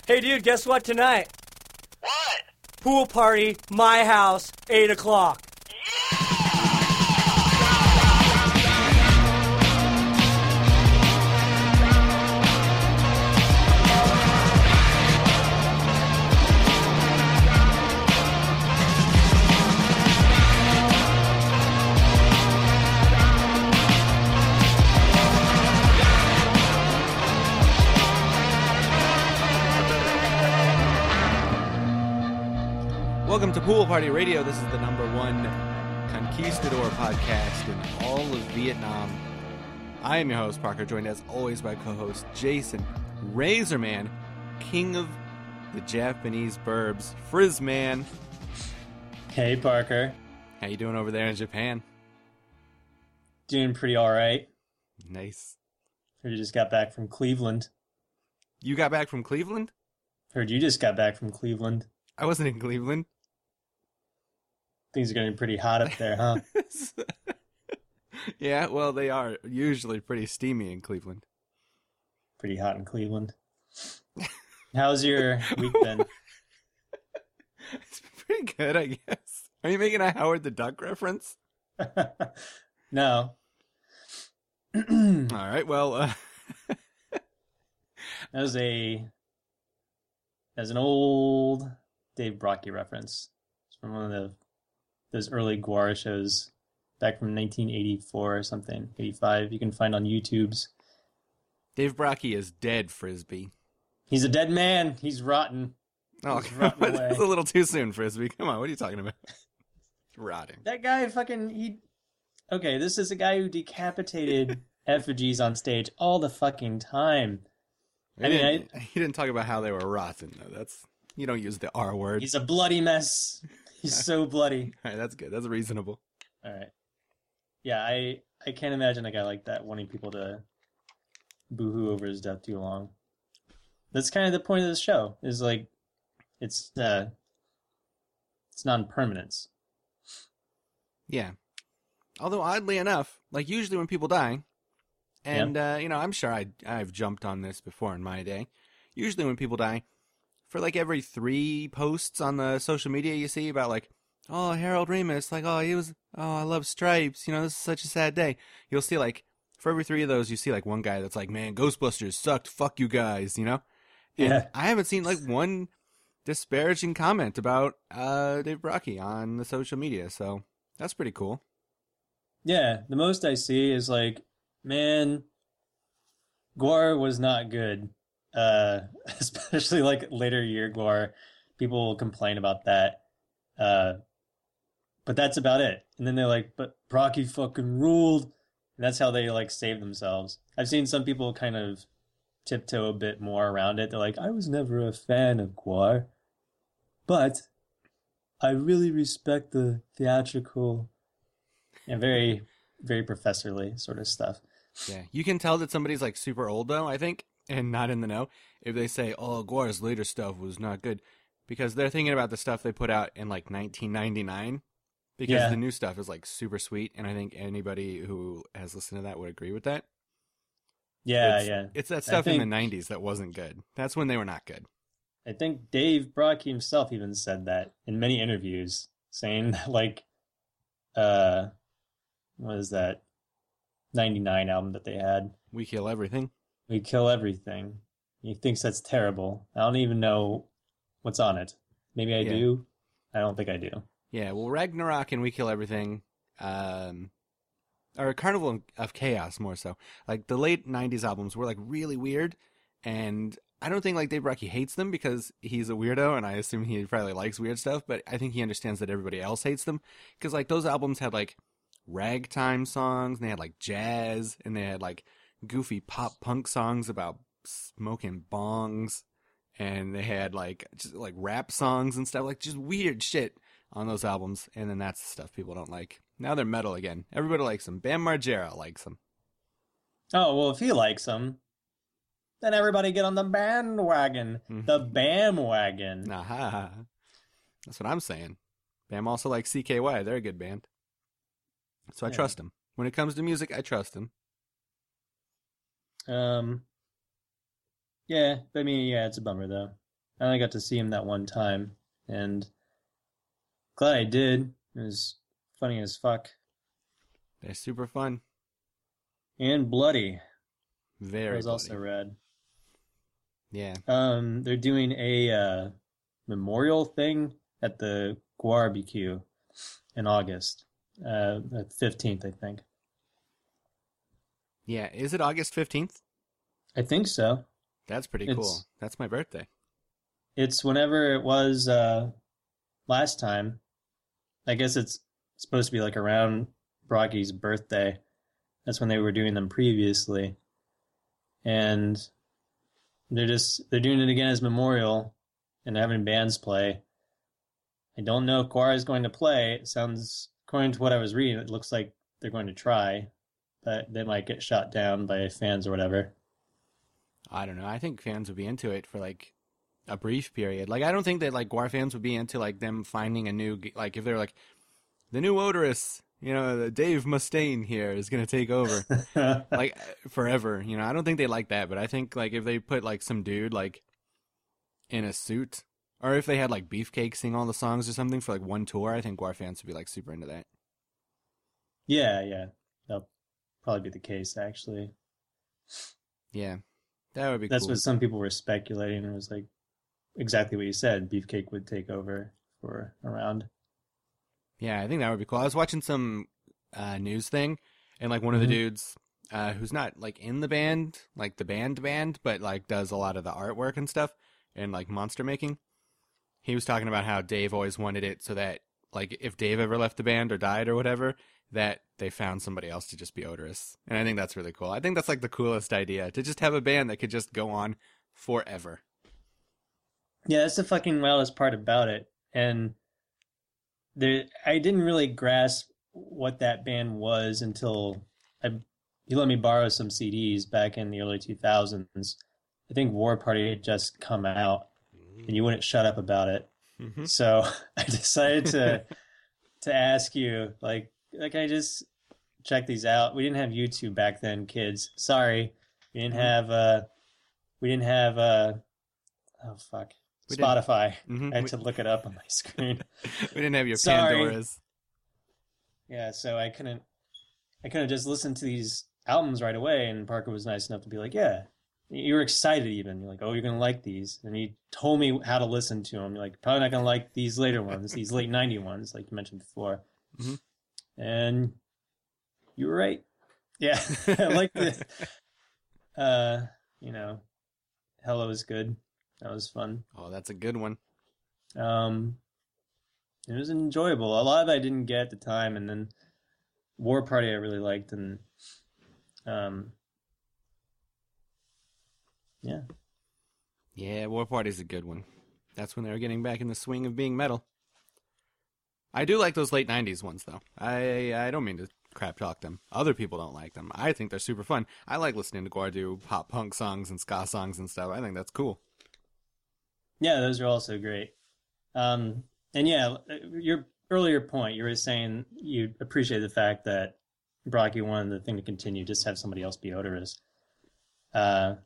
Hey, dude, guess what tonight? What? Pool party, my house, 8 o'clock. Welcome to Pool Party Radio. This is the #1 conquistador podcast in all of Vietnam. I am your host, Parker, joined as always by co-host Jason Razorman, king of the Japanese burbs, Frizzman. Hey, Parker. How you doing over there in Japan? Doing pretty all right. Nice. Heard you just got back from Cleveland. You got back from Cleveland? Heard you just got back from Cleveland. I wasn't in Cleveland. Things are getting pretty hot up there, huh? Yeah, well, they are usually pretty steamy in Cleveland. Pretty hot in Cleveland. How's your week been? It's been pretty good, I guess. Are you making a Howard the Duck reference? No. All right, well, That's an old Dave Brockie reference. It's from one of those early Guar shows back from 1984 or something, 85. You can find on YouTube's. Dave Brockie is dead, Frisbee. He's a dead man. He's rotten. Oh, He's rotting away. that's a little too soon, Frisbee. Come on, what are you talking about? Rotting. That guy Okay, this is a guy who decapitated effigies on stage all the fucking time. He didn't talk about how they were rotten, though. You don't use the R word. He's a bloody mess. He's so bloody. All right, that's good. That's reasonable. All right. Yeah, I can't imagine a guy like that wanting people to boo-hoo over his death too long. That's kind of the point of this show, is like, it's non-permanence. Yeah. Although, oddly enough, like usually when people die, and, I'm sure I've jumped on this before in my day, usually when people die, for like every 3 posts on the social media you see about like, oh, Harold Ramis, like, I love Stripes, this is such a sad day. You'll see like, for every 3 of those, you see like one guy that's like, man, Ghostbusters sucked, fuck you guys, And Yeah. I haven't seen like one disparaging comment about Dave Brockie on the social media, so that's pretty cool. Yeah, the most I see is like, man, Guar was not good. Especially like later year Guar. People will complain about that. But that's about it. And then they're like, but Brockie fucking ruled. And that's how they like save themselves. I've seen some people kind of tiptoe a bit more around it. They're like, I was never a fan of Guar, but I really respect the theatrical and very, very professorly sort of stuff. Yeah, you can tell that somebody's like super old though, I think, and not in the know if they say, "Oh, Guar's later stuff was not good," because they're thinking about the stuff they put out in like 1999. Because the new stuff is like super sweet, and I think anybody who has listened to that would agree with that. Yeah, It's that stuff in the 90s that wasn't good. That's when they were not good. I think Dave Brockie himself even said that in many interviews, saying that, like, what is that 99 album that they had? We Kill Everything. We Kill Everything. He thinks that's terrible. I don't even know what's on it. Maybe I do. I don't think I do. Yeah, well, Ragnarok and We Kill Everything, or Carnival of Chaos more so. Like, the late 90s albums were, like, really weird, and I don't think, like, Dave Brockie hates them because he's a weirdo, and I assume he probably likes weird stuff, but I think he understands that everybody else hates them, because, like, those albums had, like, ragtime songs, and they had, like, jazz, and they had, like, goofy pop-punk songs about smoking bongs, and they had, like, just, like, rap songs and stuff, like, just weird shit on those albums, and then that's the stuff people don't like. Now they're metal again. Everybody likes them. Bam Margera likes them. Oh, well, if he likes them, then everybody get on the bandwagon. The Bam wagon. Aha. That's what I'm saying. Bam also likes CKY. They're a good band. So I trust him. When it comes to music, I trust him. Yeah, I mean, yeah, it's a bummer, though. I only got to see him that one time, and glad I did. It was funny as fuck They're super fun. and bloody. That Very was bloody. also rad. Yeah. They're doing a memorial thing at the Barbecue in August, the 15th, I think. Yeah. Is it August 15th? I think so. That's pretty It's cool. That's my birthday. it's whenever it was last time. I guess it's supposed to be like around Brocky's birthday. That's when they were doing them previously, and they're doing it again as memorial and having bands play. I don't know if Guar is going to play. It sounds, according to what I was reading, it looks like they're going to try, but they might get shot down by fans or whatever. I don't know. I think fans would be into it for like a brief period. Like I don't think that like Guar fans would be into like them finding a new like if they're like the new Odorous, the Dave Mustaine here is gonna take over like forever. I don't think they like that. But I think like if they put like some dude like in a suit, or if they had like Beefcake sing all the songs or something for like one tour, I think Guar fans would be like super into that. Yeah, that'll probably be the case, actually. Yeah, that would be That's cool. what some people were speculating. It was like exactly what you said. Beefcake would take over for a round. Yeah, I think that would be cool. I was watching some news thing, and like one of the dudes who's not like in the band, like the band, but like does a lot of the artwork and stuff, and like monster making. He was talking about how Dave always wanted it so that like if Dave ever left the band or died or whatever, that they found somebody else to just be Odorous. And I think that's really cool. I think that's like the coolest idea, to just have a band that could just go on forever. Yeah, that's the fucking wildest part about it. And I didn't really grasp what that band was until you let me borrow some CDs back in the early 2000s. I think War Party had just come out, and you wouldn't shut up about it. Mm-hmm. So I decided to ask you, like I just check these out. We didn't have YouTube back then, kids. Sorry, we didn't have oh fuck, Spotify. Mm-hmm. I had to look it up on my screen. We didn't have your Sorry. Pandoras. Yeah, so I couldn't just listen to these albums right away. And Parker was nice enough to be like, "Yeah, you were excited even. You're like, oh, you're gonna like these." And he told me how to listen to them. You're like, probably not gonna like these later ones, these late '90s ones, like you mentioned before. Mm-hmm. And you were right. Yeah, I like the. Hello is good. That was fun. Oh, that's a good one. It was enjoyable. A lot of it I didn't get at the time, and then War Party I really liked, and yeah. Yeah, War Party's a good one. That's when they were getting back in the swing of being metal. I do like those late 90s ones, though. I don't mean to crap talk them. Other people don't like them. I think they're super fun. I like listening to Guar do pop punk songs and ska songs and stuff. I think that's cool. Yeah, those are also great. And yeah, your earlier point, you were saying you appreciate the fact that Brocky wanted the thing to continue, just have somebody else be Odorous. I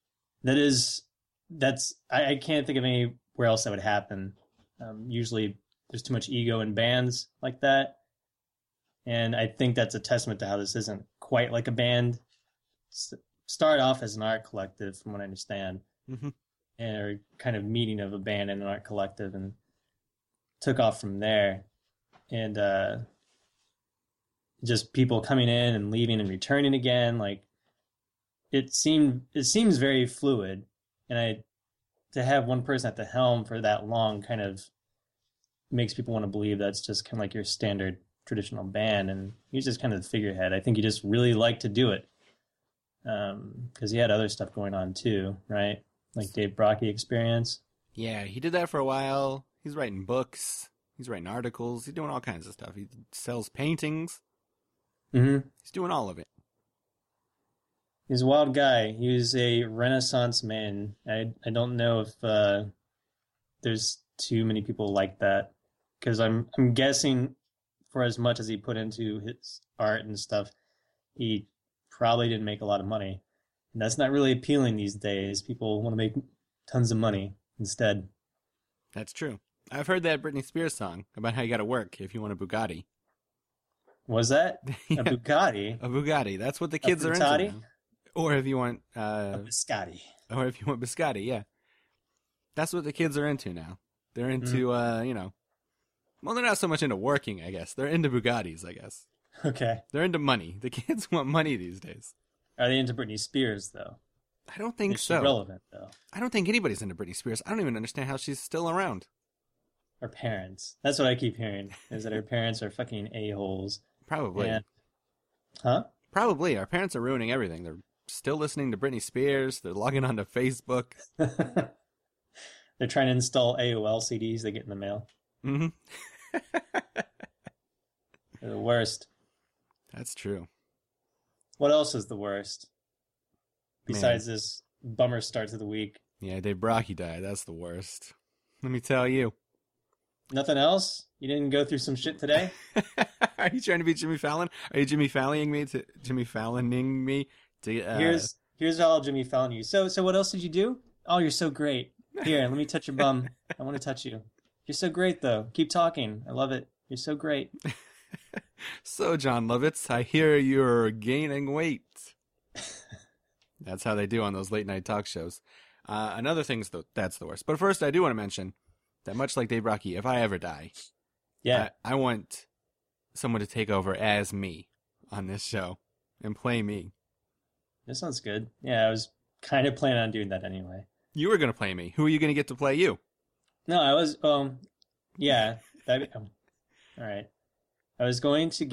can't think of anywhere else that would happen. Usually there's too much ego in bands like that. And I think that's a testament to how this isn't quite like a band. Started off as an art collective, from what I understand, Mm-hmm. and a kind of meeting of a band and an art collective, and took off from there. And just people coming in and leaving and returning again. Like it seems very fluid, and to have one person at the helm for that long kind of makes people want to believe that's just kind of like your standard traditional band, and he's just kind of the figurehead. I think he just really liked to do it because he had other stuff going on too, right? Like Dave Brocky Experience. Yeah, he did that for a while. He's writing books. He's writing articles. He's doing all kinds of stuff. He sells paintings. Mm-hmm. He's doing all of it. He's a wild guy. He was a Renaissance man. I don't know if there's too many people like that, because I'm guessing for as much as he put into his art and stuff, he probably didn't make a lot of money. And that's not really appealing these days. People want to make tons of money. instead. That's true. I've heard that Britney Spears song about how you got to work if you want a Bugatti. Was that Yeah, a Bugatti? a Bugatti. That's what the kids are into Bugatti? now. Or if you want, A biscotti. biscotti, yeah. That's what the kids are into now. They're into, well, they're not so much into working, I guess. They're into Bugattis, I guess. Okay. They're into money. The kids want money these days. Are they into Britney Spears, though? I don't think Is she so. relevant, though? I don't think anybody's into Britney Spears. I don't even understand how she's still around. Her parents. That's what I keep hearing, is that her parents are fucking a-holes. Probably. And... Huh? Probably. Our parents are ruining everything. They're still listening to Britney Spears. They're logging onto Facebook. They're trying to install AOL CDs they get in the mail. Mm-hmm. They're the worst. That's true. What else is the worst? Besides this bummer start to the week. Yeah, Dave Brockie died. That's the worst. Let me tell you. Nothing else? You didn't go through some shit today? Are you trying to be Jimmy Fallon? Are you Jimmy Falloning me to Here's how I'll Jimmy Fallon you. So what else did you do? Oh, you're so great. Here, let me touch your bum. I want to touch you. You're so great, though. Keep talking. I love it. You're so great. So, John Lovitz, I hear you're gaining weight. That's how they do on those late night talk shows. Another thing's that's the worst. But first, I do want to mention that much like Dave Brockie, if I ever die, Yeah. I want someone to take over as me on this show and play me. This sounds good. Yeah, I was kind of planning on doing that anyway. You were going to play me. Who are you going to get to play you? No, I was, yeah. All right. I was going to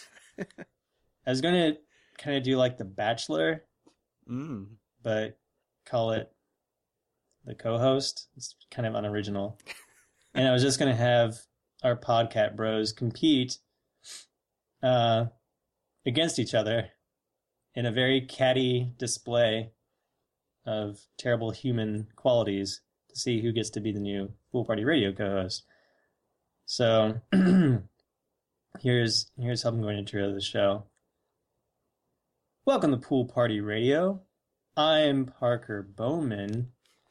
kind of do like The Bachelor, but call it The Co-Host. It's kind of unoriginal. And I was just going to have our Podcat bros compete against each other in a very catty display of terrible human qualities to see who gets to be the new Pool Party Radio co-host. So here's how I'm going to intro the show. Welcome to Pool Party Radio. I'm Parker Bowman.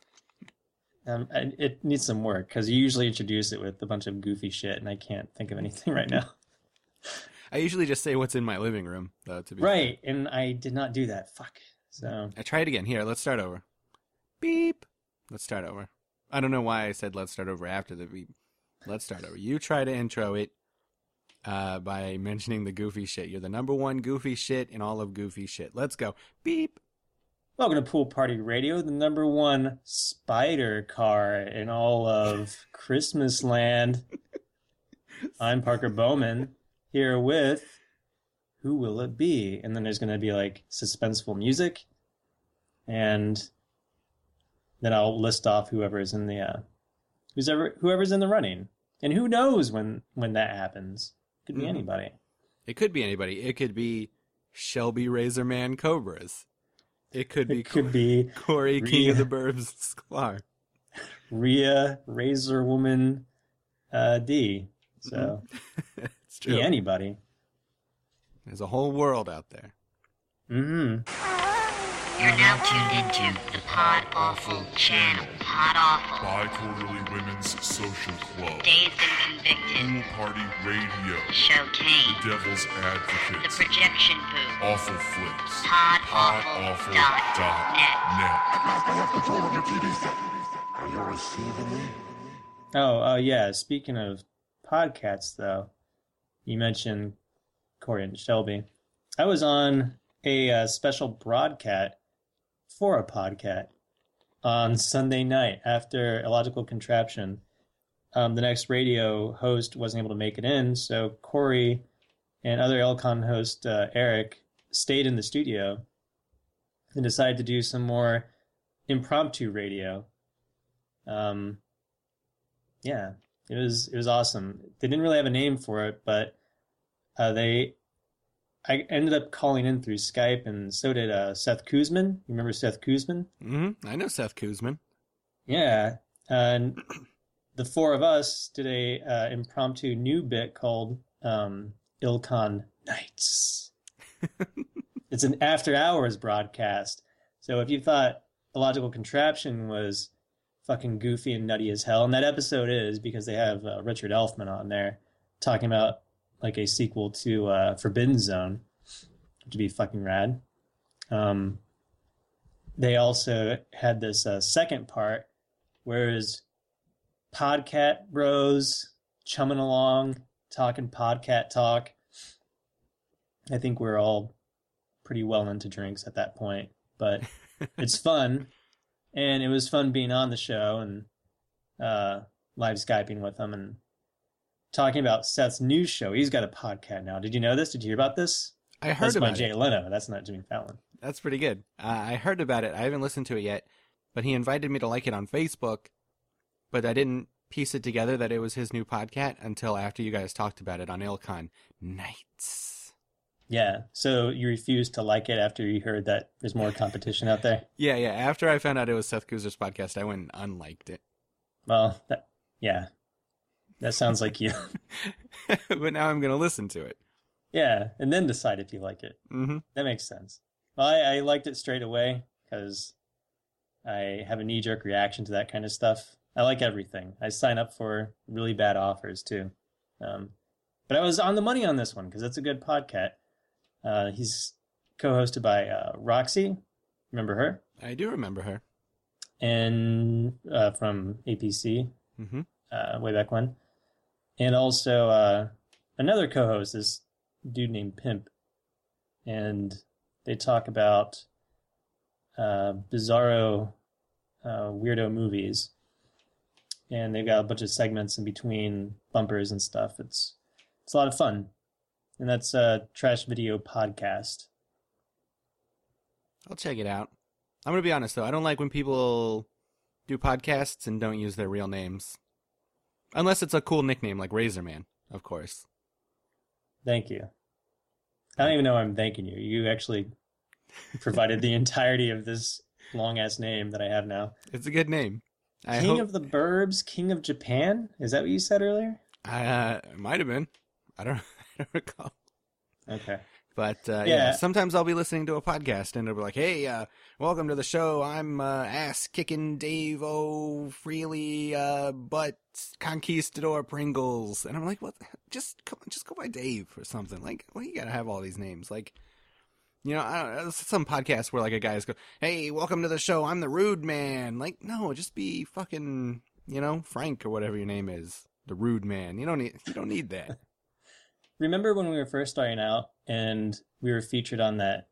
It needs some work because you usually introduce it with a bunch of goofy shit, and I can't think of anything right now. I usually just say what's in my living room, though, to be right, fair. And I did not do that. Fuck. So I try it again. Here, let's start over. Beep. Let's start over. I don't know why I said let's start over after the beep. Let's start over. You try to intro it by mentioning the goofy shit. You're the number one goofy shit in all of goofy shit. Let's go. Beep. Welcome to Pool Party Radio, the number one spider car in all of Christmas land. I'm Parker Bowman, here with Who Will It Be? And then there's going to be like suspenseful music, and then I'll list off whoever's in the whoever's in the running. And who knows when that happens? Could be anybody. It could be anybody. It could be Shelby Razorman Cobras. It could be Corey Rhea, King of the Burbs Sklar. Rhea Razor Woman D. So it's true. Be anybody. There's a whole world out there. Mm-hmm. You're now tuned into the Pod Awful channel. Pod Awful. Bi-Quarterly Women's Social Club. Dazed and Convicted. Pool Party Radio. Showcase. The Devil's Advocates. The Projection Booth. Awful Flicks. PodAwful.net. Oh, yeah. Speaking of podcasts, though, you mentioned Corey and Shelby. I was on a special broadcast for a podcat on Sunday night after Illogical Contraption. The next radio host wasn't able to make it in, so Corey and other Elcon host Eric stayed in the studio and decided to do some more impromptu radio. Yeah, it was awesome. They didn't really have a name for it, but I ended up calling in through Skype, and so did Seth Kuzman. You remember Seth Kuzman? Mm-hmm. I know Seth Kuzman. Yeah, and the four of us did a impromptu new bit called Ilcon Nights. It's an after-hours broadcast. So if you thought Illogical Contraption was fucking goofy and nutty as hell. And that episode is because they have Richard Elfman on there talking about like a sequel to Forbidden Zone, which would be fucking rad. They also had this second part, whereas Podcat Bros chumming along, talking Podcat talk. I think we're all pretty well into drinks at that point, but it's fun. And it was fun being on the show and live Skyping with them and talking about Seth's new show. He's got a podcast now. Did you know this? Did you hear about this? I heard That's about by Jay it. Leno. That's not Jimmy Fallon. That's pretty good. I heard about it. I haven't listened to it yet, but he invited me to like it on Facebook, but I didn't piece it together that it was his new podcast until after you guys talked about it on Ilcon Nights. Yeah. So you refused to like it after you heard that there's more competition out there? Yeah. After I found out it was Seth Guzer's podcast, I went and unliked it. Well, yeah. That sounds like you. But now I'm going to listen to it. Yeah, and then decide if you like it. Mm-hmm. That makes sense. Well, I liked it straight away because I have a knee-jerk reaction to that kind of stuff. I like everything. I sign up for really bad offers, too. But I was on the money on this one because it's a good podcast. He's co-hosted by Roxy. Remember her? I do remember her. And from APC Mm-hmm. way back when. And also another co-host is dude named Pimp, and they talk about bizarro weirdo movies, and they've got a bunch of segments in between bumpers and stuff. It's a lot of fun, and that's Trash Video Podcast. I'll check it out. I'm going to be honest, though. I don't like when people do podcasts and don't use their real names. Unless it's a cool nickname like Razorman, of course. Thank you. I don't even know I'm thanking you. You actually provided the entirety of this long-ass name that I have now. It's a good name. King of the Burbs, King of Japan? Is that what you said earlier? It might have been. I don't recall. Okay. But Yeah. sometimes I'll be listening to a podcast and it'll be like, hey, welcome to the show. I'm ass-kicking Dave O'Freely, butt conquistador Pringles. And I'm like, what? Just go by Dave or something. Like, well, you gotta have all these names. Like, you know, I don't know, some podcast where like a guy's go, hey, welcome to the show. I'm the Rude Man. Like, no, just be fucking, you know, Frank or whatever your name is. The Rude Man. You don't need that. Remember when we were first starting out and we were featured on that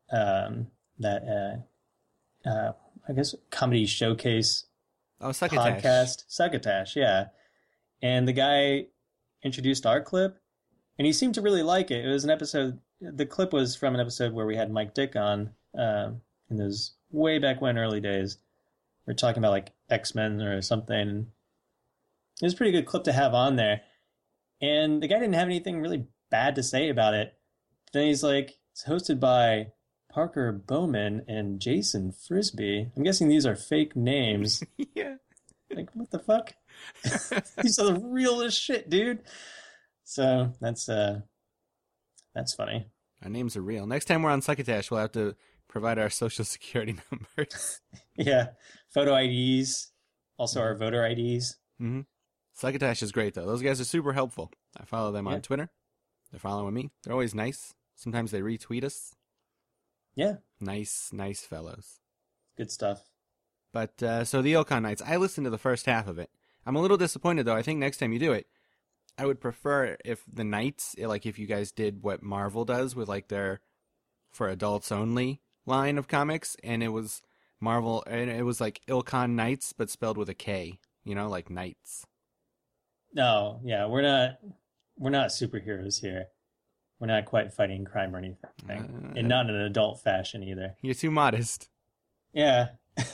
I guess comedy showcase Oh, Succotash. podcast, Succotash, yeah. And the guy introduced our clip, and he seemed to really like it. It was an episode. The clip was from an episode where we had Mike Dick on in those way back when, early days. We were talking about like X-Men or something. It was a pretty good clip to have on there. And the guy didn't have anything really bad to say about it. Then he's like, it's hosted by Parker Bowman and Jason Frisbee. I'm guessing these are fake names. Yeah. Like, what the fuck? These are the realest shit, dude. So that's funny. Our names are real. Next time we're on Succotash, we'll have to provide our social security numbers. Yeah. Photo IDs. Also our voter IDs. Mm-hmm. Succotash is great, though. Those guys are super helpful. I follow them on Twitter. They're following me. They're always nice. Sometimes they retweet us. Yeah. Nice fellows. Good stuff. But, so the Ilcon Nights, I listened to the first half of it. I'm a little disappointed, though. I think next time you do it, I would prefer if the Nights, like if you guys did what Marvel does with like their for adults only line of comics, and it was Marvel, and it was like Ilcon Nights, but spelled with a K, you know, like Knights. No, yeah, we're not superheroes here. We're not quite fighting crime or anything. And not in an adult fashion either. You're too modest. Yeah.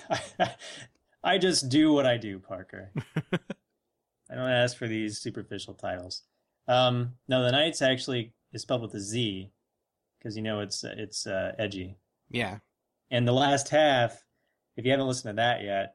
I just do what I do, Parker. I don't ask for these superficial titles. No, the Knights actually is spelled with a Z, because you know it's edgy. Yeah. And the last half, if you haven't listened to that yet,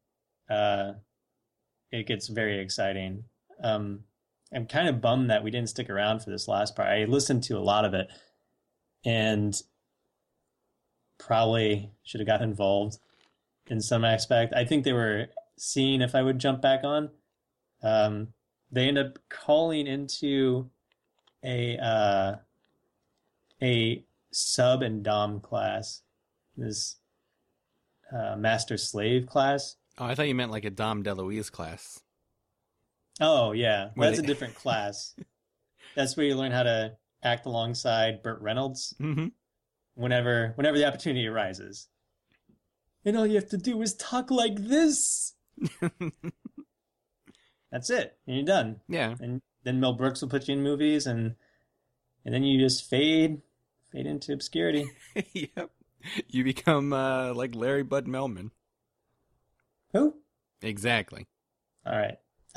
it gets very exciting. I'm kind of bummed that we didn't stick around for this last part. I listened to a lot of it and probably should have gotten involved in some aspect. I think they were seeing if I would jump back on. They end up calling into a sub and dom class, this master slave class. Oh, I thought you meant like a Dom DeLuise class. Oh yeah, Where that's they- a different class. That's where you learn how to act alongside Burt Reynolds Mm-hmm. whenever the opportunity arises. And all you have to do is talk like this. That's it. And you're done. Yeah. And then Mel Brooks will put you in movies, and then you just fade into obscurity. Yep. You become like Larry Bud Melman. Who? Exactly. All right.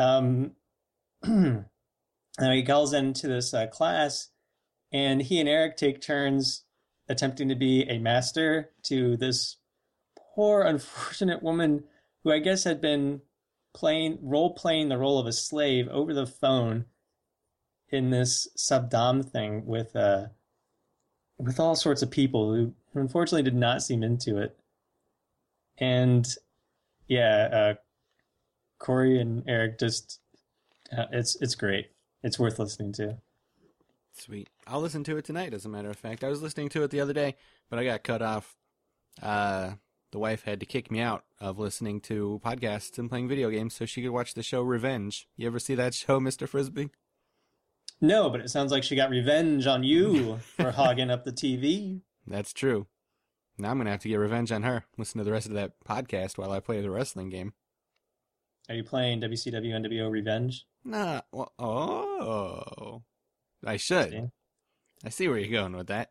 Now he calls into this class, and he and Eric take turns attempting to be a master to this poor, unfortunate woman who I guess had been role-playing the role of a slave over the phone in this sub-dom thing with all sorts of people who unfortunately did not seem into it. And yeah, Corey and Eric just it's great. It's worth listening to. Sweet. I'll listen to it tonight, as a matter of fact. I was listening to it the other day, but I got cut off. The wife had to kick me out of listening to podcasts and playing video games so she could watch the show Revenge. You ever see that show, Mr. Frisbee? No, but it sounds like she got revenge on you for hogging up the TV. That's true. Now I'm going to have to get revenge on her. Listen to the rest of that podcast while I play the wrestling game. Are you playing WCW NWO Revenge? Nah. Well, oh. I should. See? I see where you're going with that.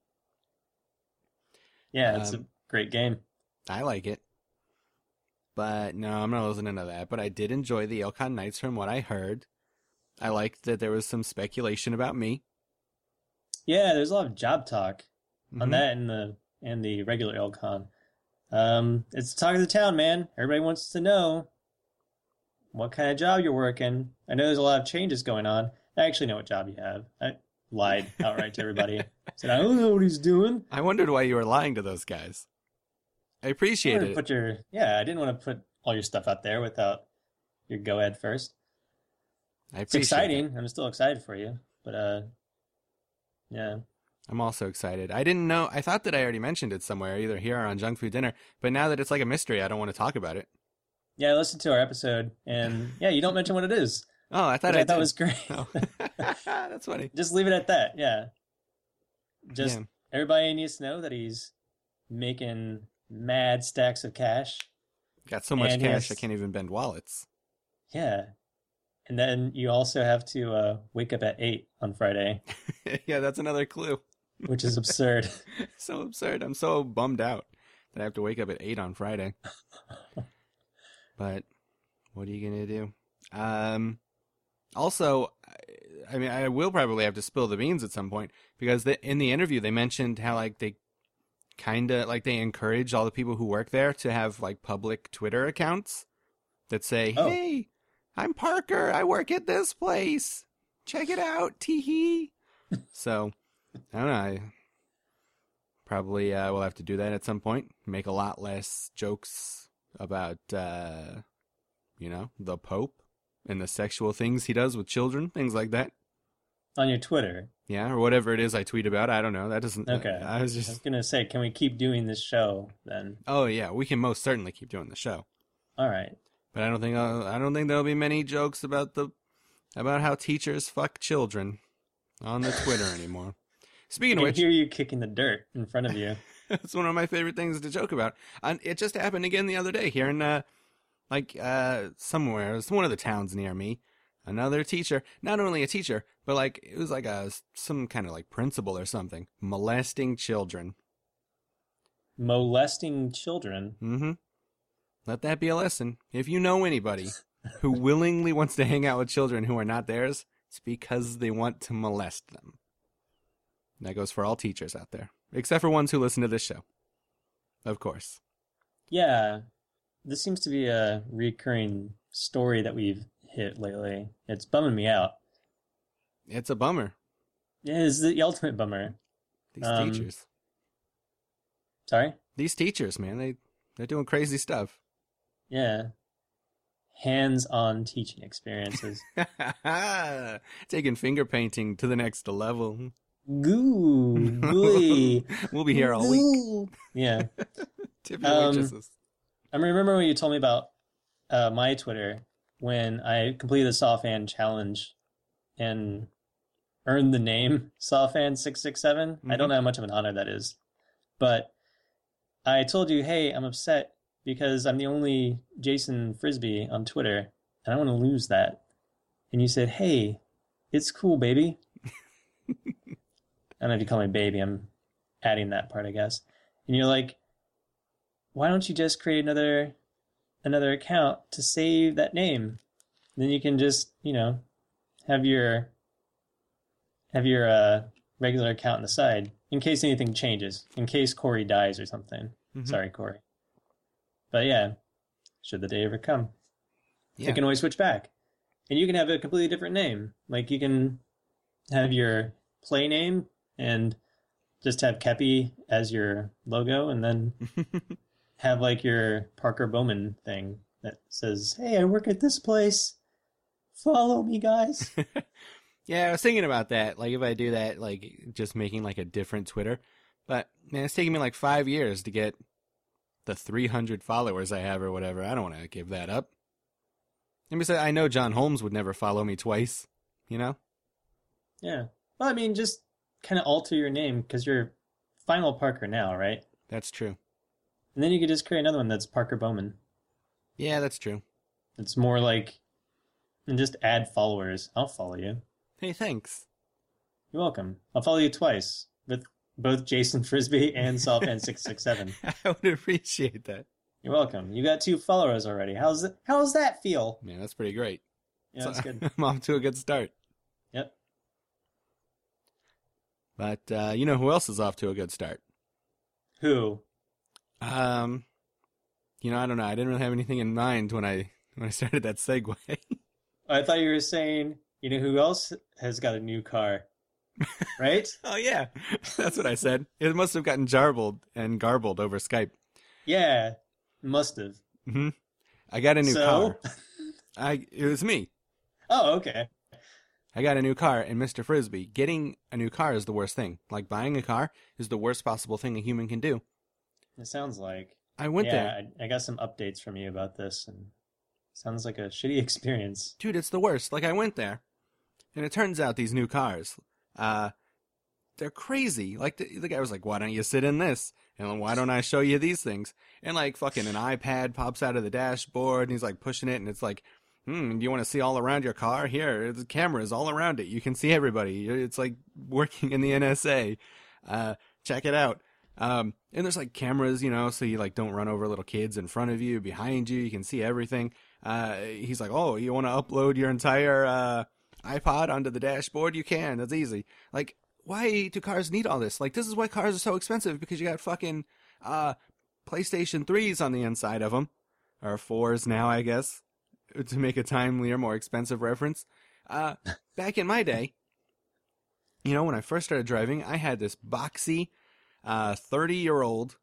Yeah, it's a great game. I like it. But no, I'm not listening to that. But I did enjoy the Ilcon Nights from what I heard. I liked that there was some speculation about me. Yeah, there's a lot of job talk on Mhm. that and the regular Elcon. It's the talk of the town, man. Everybody wants to know what kind of job you're working. I know there's a lot of changes going on. I actually know what job you have. I lied outright to everybody. Said I don't know what he's doing. I wondered why you were lying to those guys. I appreciate it. I didn't want to put all your stuff out there without your go ahead first. I It's appreciate exciting. it. I'm still excited for you, but yeah. I'm also excited. I didn't know. I thought that I already mentioned it somewhere, either here or on Junk Food Dinner. But now that it's like a mystery, I don't want to talk about it. Yeah, I listened to our episode, and yeah, you don't mention what it is. Oh, I thought Which I did. thought was great. Oh. That's funny. Just leave it at that. Yeah. Just Yeah. everybody needs to know that he's making mad stacks of cash. Got so much And cash, yes. I can't even bend wallets. Yeah. And then you also have to wake up at 8 on Friday, Yeah, that's another clue. which is absurd. So absurd. I'm so bummed out that I have to wake up at 8 on Friday. But what are you going to do? Also, I mean, I will probably have to spill the beans at some point because in the interview they mentioned how like they kind of like they encourage all the people who work there to have like public Twitter accounts that say, Oh. "Hey, I'm Parker. I work at this place. Check it out. Tee-hee." So, I don't know. I probably will have to do that at some point. Make a lot less jokes about, the Pope and the sexual things he does with children, things like that. On your Twitter. Yeah, or whatever it is I tweet about. I don't know. That doesn't. Okay. I was I was just. going to say, can we keep doing this show then? Oh yeah, we can most certainly keep doing the show, All right. but I don't think there'll be many jokes about how teachers fuck children on the Twitter anymore. Speaking I of can which, hear you kicking the dirt in front of you. it's one of my favorite things to joke about. And it just happened again the other day here in somewhere. It's one of the towns near me. Another teacher, not only a teacher, but like it was like some kind of like principal or something, molesting children. Molesting children. Mm-hmm. Let that be a lesson. If you know anybody who willingly wants to hang out with children who are not theirs, it's because they want to molest them. And that goes for all teachers out there, except for ones who listen to this show. Of course. Yeah. This seems to be a recurring story that we've hit lately. It's bumming me out. It's a bummer. It is the ultimate bummer. These Um, teachers. Sorry? These teachers, man, they're doing crazy stuff. Yeah. hands-on teaching experiences. Taking finger painting to the next level. Goo, gooey. We'll be here all week. Goo. Yeah. Tip your waitresses. I remember when you told me about my Twitter when I completed the Sawfan challenge and earned the name Sawfan667. I don't know how much of an honor that is, but I told you, hey, I'm upset because I'm the only Jason Frisbee on Twitter, and I want to lose that. And you said, hey, it's cool, baby. I don't know if you call me baby. I'm adding that part, I guess. And you're like, why don't you just create another account to save that name? Then you can just, have your regular account on the side in case anything changes, in case Corey dies or something. Mm-hmm. Sorry, Corey. But yeah, should the day ever come, Yeah. you can always switch back. And you can have a completely different name. Like you can have your play name and just have Kepi as your logo and then have like your Parker Bowman thing that says, hey, I work at this place. Follow me, guys. Yeah, I was thinking about that. Like, if I do that, like, just making, like, a different Twitter. But, man, it's taking me, like, 5 years to get the 300 followers I have or whatever. I don't want to give that up. And besides, I know John Holmes would never follow me twice, you know? Yeah. Well, I mean, just kind of alter your name because you're Final Parker now, right? That's true. And then you could just create another one that's Parker Bowman. Yeah, that's true. It's more like, and just add followers. I'll follow you. Hey, thanks. You're welcome. I'll follow you twice with both Jason Frisbee and Sawfan667. I would appreciate that. You're welcome. You got 2 followers already. How's that feel? Man, that's pretty great. Yeah, that's good. I'm off to a good start. Yep. But, you know who else is off to a good start? Who? I don't know. I didn't really have anything in mind when I started that segue. I thought you were saying, you know who else has got a new car? Right? Oh, yeah. That's what I said. It must have gotten jarbled and garbled over Skype. Yeah. Must have. Mm-hmm. I got a new car. It was me. Oh, okay. I got a new car, and Mr. Frisbee, getting a new car is the worst thing. Like, buying a car is the worst possible thing a human can do. It sounds like. I went there. I got some updates from you about this, and it sounds like a shitty experience. Dude, it's the worst. Like, I went there, and it turns out these new cars, they're crazy. Like, the guy was like, why don't you sit in this? And why don't I show you these things? And, like, fucking an iPad pops out of the dashboard, and he's, like, pushing it, and it's like, do you want to see all around your car? Here, the cameras all around it. You can see everybody. It's like working in the NSA. Check it out. And there's like cameras, so you like don't run over little kids in front of you, behind you. You can see everything. He's like, oh, you want to upload your entire iPod onto the dashboard? You can. That's easy. Like, why do cars need all this? Like, this is why cars are so expensive, because you got fucking PlayStation 3s on the inside of them. Or 4s now, I guess, to make a timelier, more expensive reference. Back in my day, when I first started driving, I had this boxy 30-year-old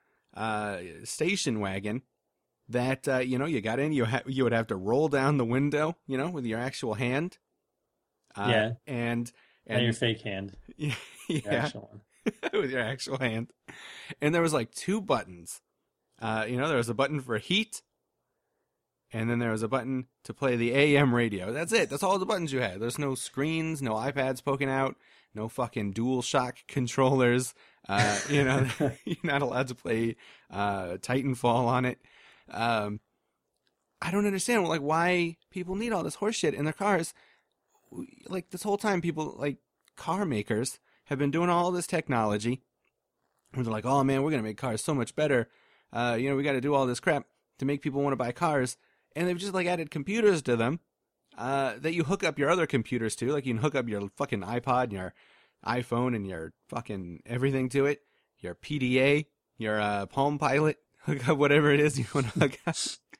station wagon that, you got in, you would have to roll down the window, with your actual hand. Yeah. And your fake hand. Yeah. Your actual one. With your actual hand. And there was like 2 buttons. There was a button for heat, and then there was a button to play the AM radio. That's it. That's all the buttons you had. There's no screens, no iPads poking out, no fucking DualShock controllers. You're not allowed to play Titanfall on it. I don't understand, like, why people need all this horse shit in their cars. Like, this whole time, people, like, car makers have been doing all this technology. And they're like, oh, man, we're going to make cars so much better. We got to do all this crap to make people want to buy cars. And they've just, like, added computers to them that you hook up your other computers to. Like, you can hook up your fucking iPod and your iPhone and your fucking everything to it. Your PDA, your Palm Pilot, hook up whatever it is you want to hook up.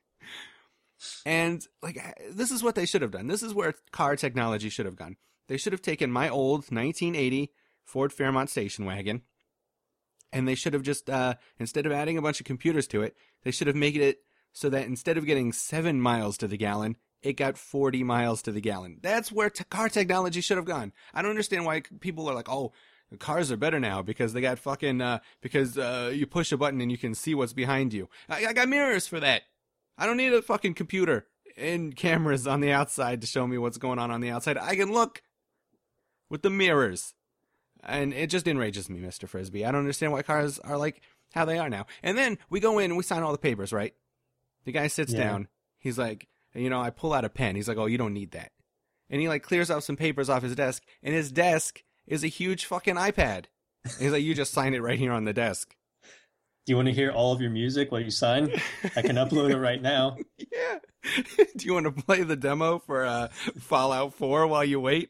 And, like, this is what they should have done. This is where car technology should have gone. They should have taken my old 1980 Ford Fairmont station wagon, and they should have just, instead of adding a bunch of computers to it, they should have made it so that instead of getting 7 miles to the gallon, it got 40 miles to the gallon. That's where car technology should have gone. I don't understand why people are like, oh, the cars are better now because they got fucking, because you push a button and you can see what's behind you. I got mirrors for that. I don't need a fucking computer and cameras on the outside to show me what's going on the outside. I can look with the mirrors. And it just enrages me, Mr. Frisbee. I don't understand why cars are like how they are now. And then we go in and we sign all the papers, right? The guy sits down. He's like, I pull out a pen. He's like, oh, you don't need that. And he like clears off some papers off his desk. And his desk is a huge fucking iPad. And he's like, you just sign it right here on the desk. Do you want to hear all of your music while you sign? I can upload it right now. Yeah. Do you want to play the demo for Fallout 4 while you wait?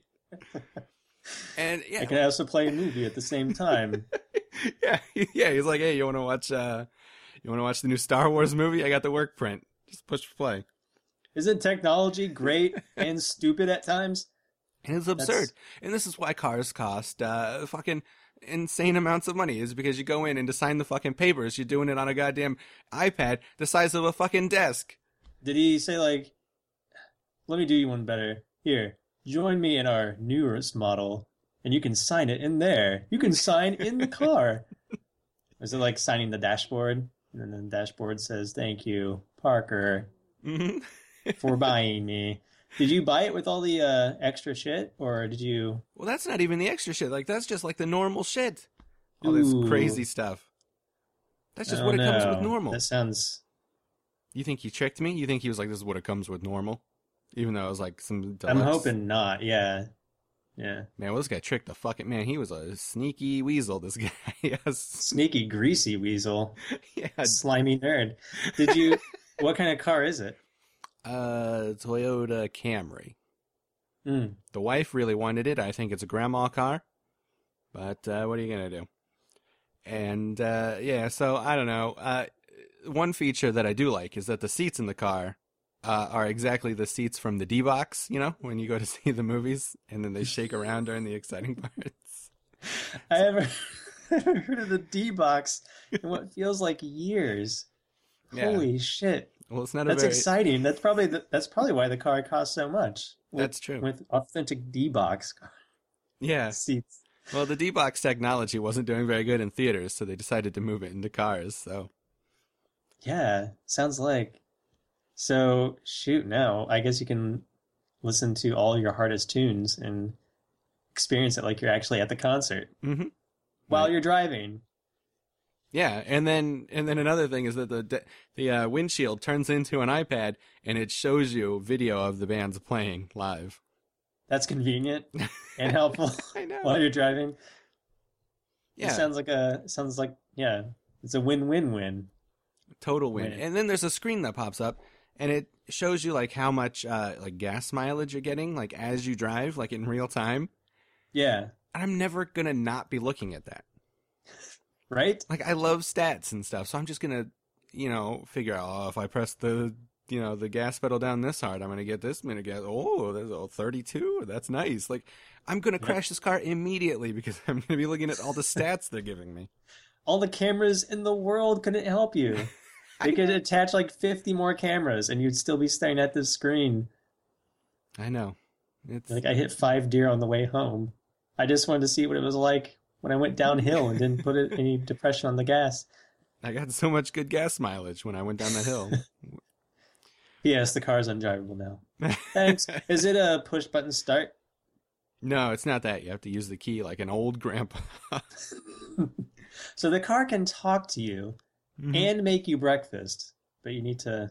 And yeah, I can also play a movie at the same time. yeah. He's like, hey, you want to watch the new Star Wars movie? I got the work print. Just push play. Isn't technology great and stupid at times? And it's absurd. And this is why cars cost fucking insane amounts of money, is because you go in and to sign the fucking papers, you're doing it on a goddamn iPad the size of a fucking desk. Did he say like, let me do you one better. Here, join me in our newest model, and you can sign it in there. You can sign in the car. Is it like signing the dashboard? And then the dashboard says, thank you, Parker, for buying me. Did you buy it with all the extra shit, or did you... Well, that's not even the extra shit. Like, that's just like the normal shit. All this crazy stuff. That's just what it comes with normal. That sounds... You think he tricked me? You think he was like, this is what it comes with normal? Even though it was like some deluxe. I'm hoping not, yeah. Yeah. Man, well, this guy tricked the fucking... Man, he was a sneaky weasel, this guy. Yes. Sneaky, greasy weasel. Yeah. Slimy nerd. Did you... What kind of car is it? Toyota Camry. Mm. The wife really wanted it. I think it's a grandma car. But what are you going to do? And, yeah, so I don't know. One feature that I do like is that the seats in the car are exactly the seats from the D-Box, when you go to see the movies, and then they shake around during the exciting parts. I haven't heard of the D-Box in what feels like years. Yeah. Holy shit. Well, it's not That's exciting. That's probably why the car costs so much. That's true. With authentic D-Box Yeah. seats. Well, the D-Box technology wasn't doing very good in theaters, so they decided to move it into cars, so... Yeah, sounds like. So, shoot, now, I guess you can listen to all your hardest tunes and experience it like you're actually at the concert. Mm-hmm. While you're driving. Yeah, and then another thing is that the windshield turns into an iPad, and it shows you video of the bands playing live. That's convenient and helpful. I know. While you're driving. Yeah. It sounds like, yeah, it's a win-win-win. Total win. And then there's a screen that pops up, and it shows you like how much like gas mileage you're getting, like as you drive, like in real time. Yeah. I'm never gonna not be looking at that. Right? Like, I love stats and stuff, so I'm just gonna, figure out, if I press the gas pedal down this hard, I'm gonna get this many gas. Oh, there's a 32. That's nice. Like, I'm gonna crash this car immediately because I'm gonna be looking at all the stats they're giving me. All the cameras in the world couldn't help you. They could attach like 50 more cameras, and you'd still be staring at this screen. I know. It's Like, I hit 5 deer on the way home. I just wanted to see what it was like when I went downhill and didn't put any depression on the gas. I got so much good gas mileage when I went down that hill. Yes, the car's undrivable now. Thanks. Is it a push-button start? No, it's not that. You have to use the key like an old grandpa. So the car can talk to you and make you breakfast, but you need to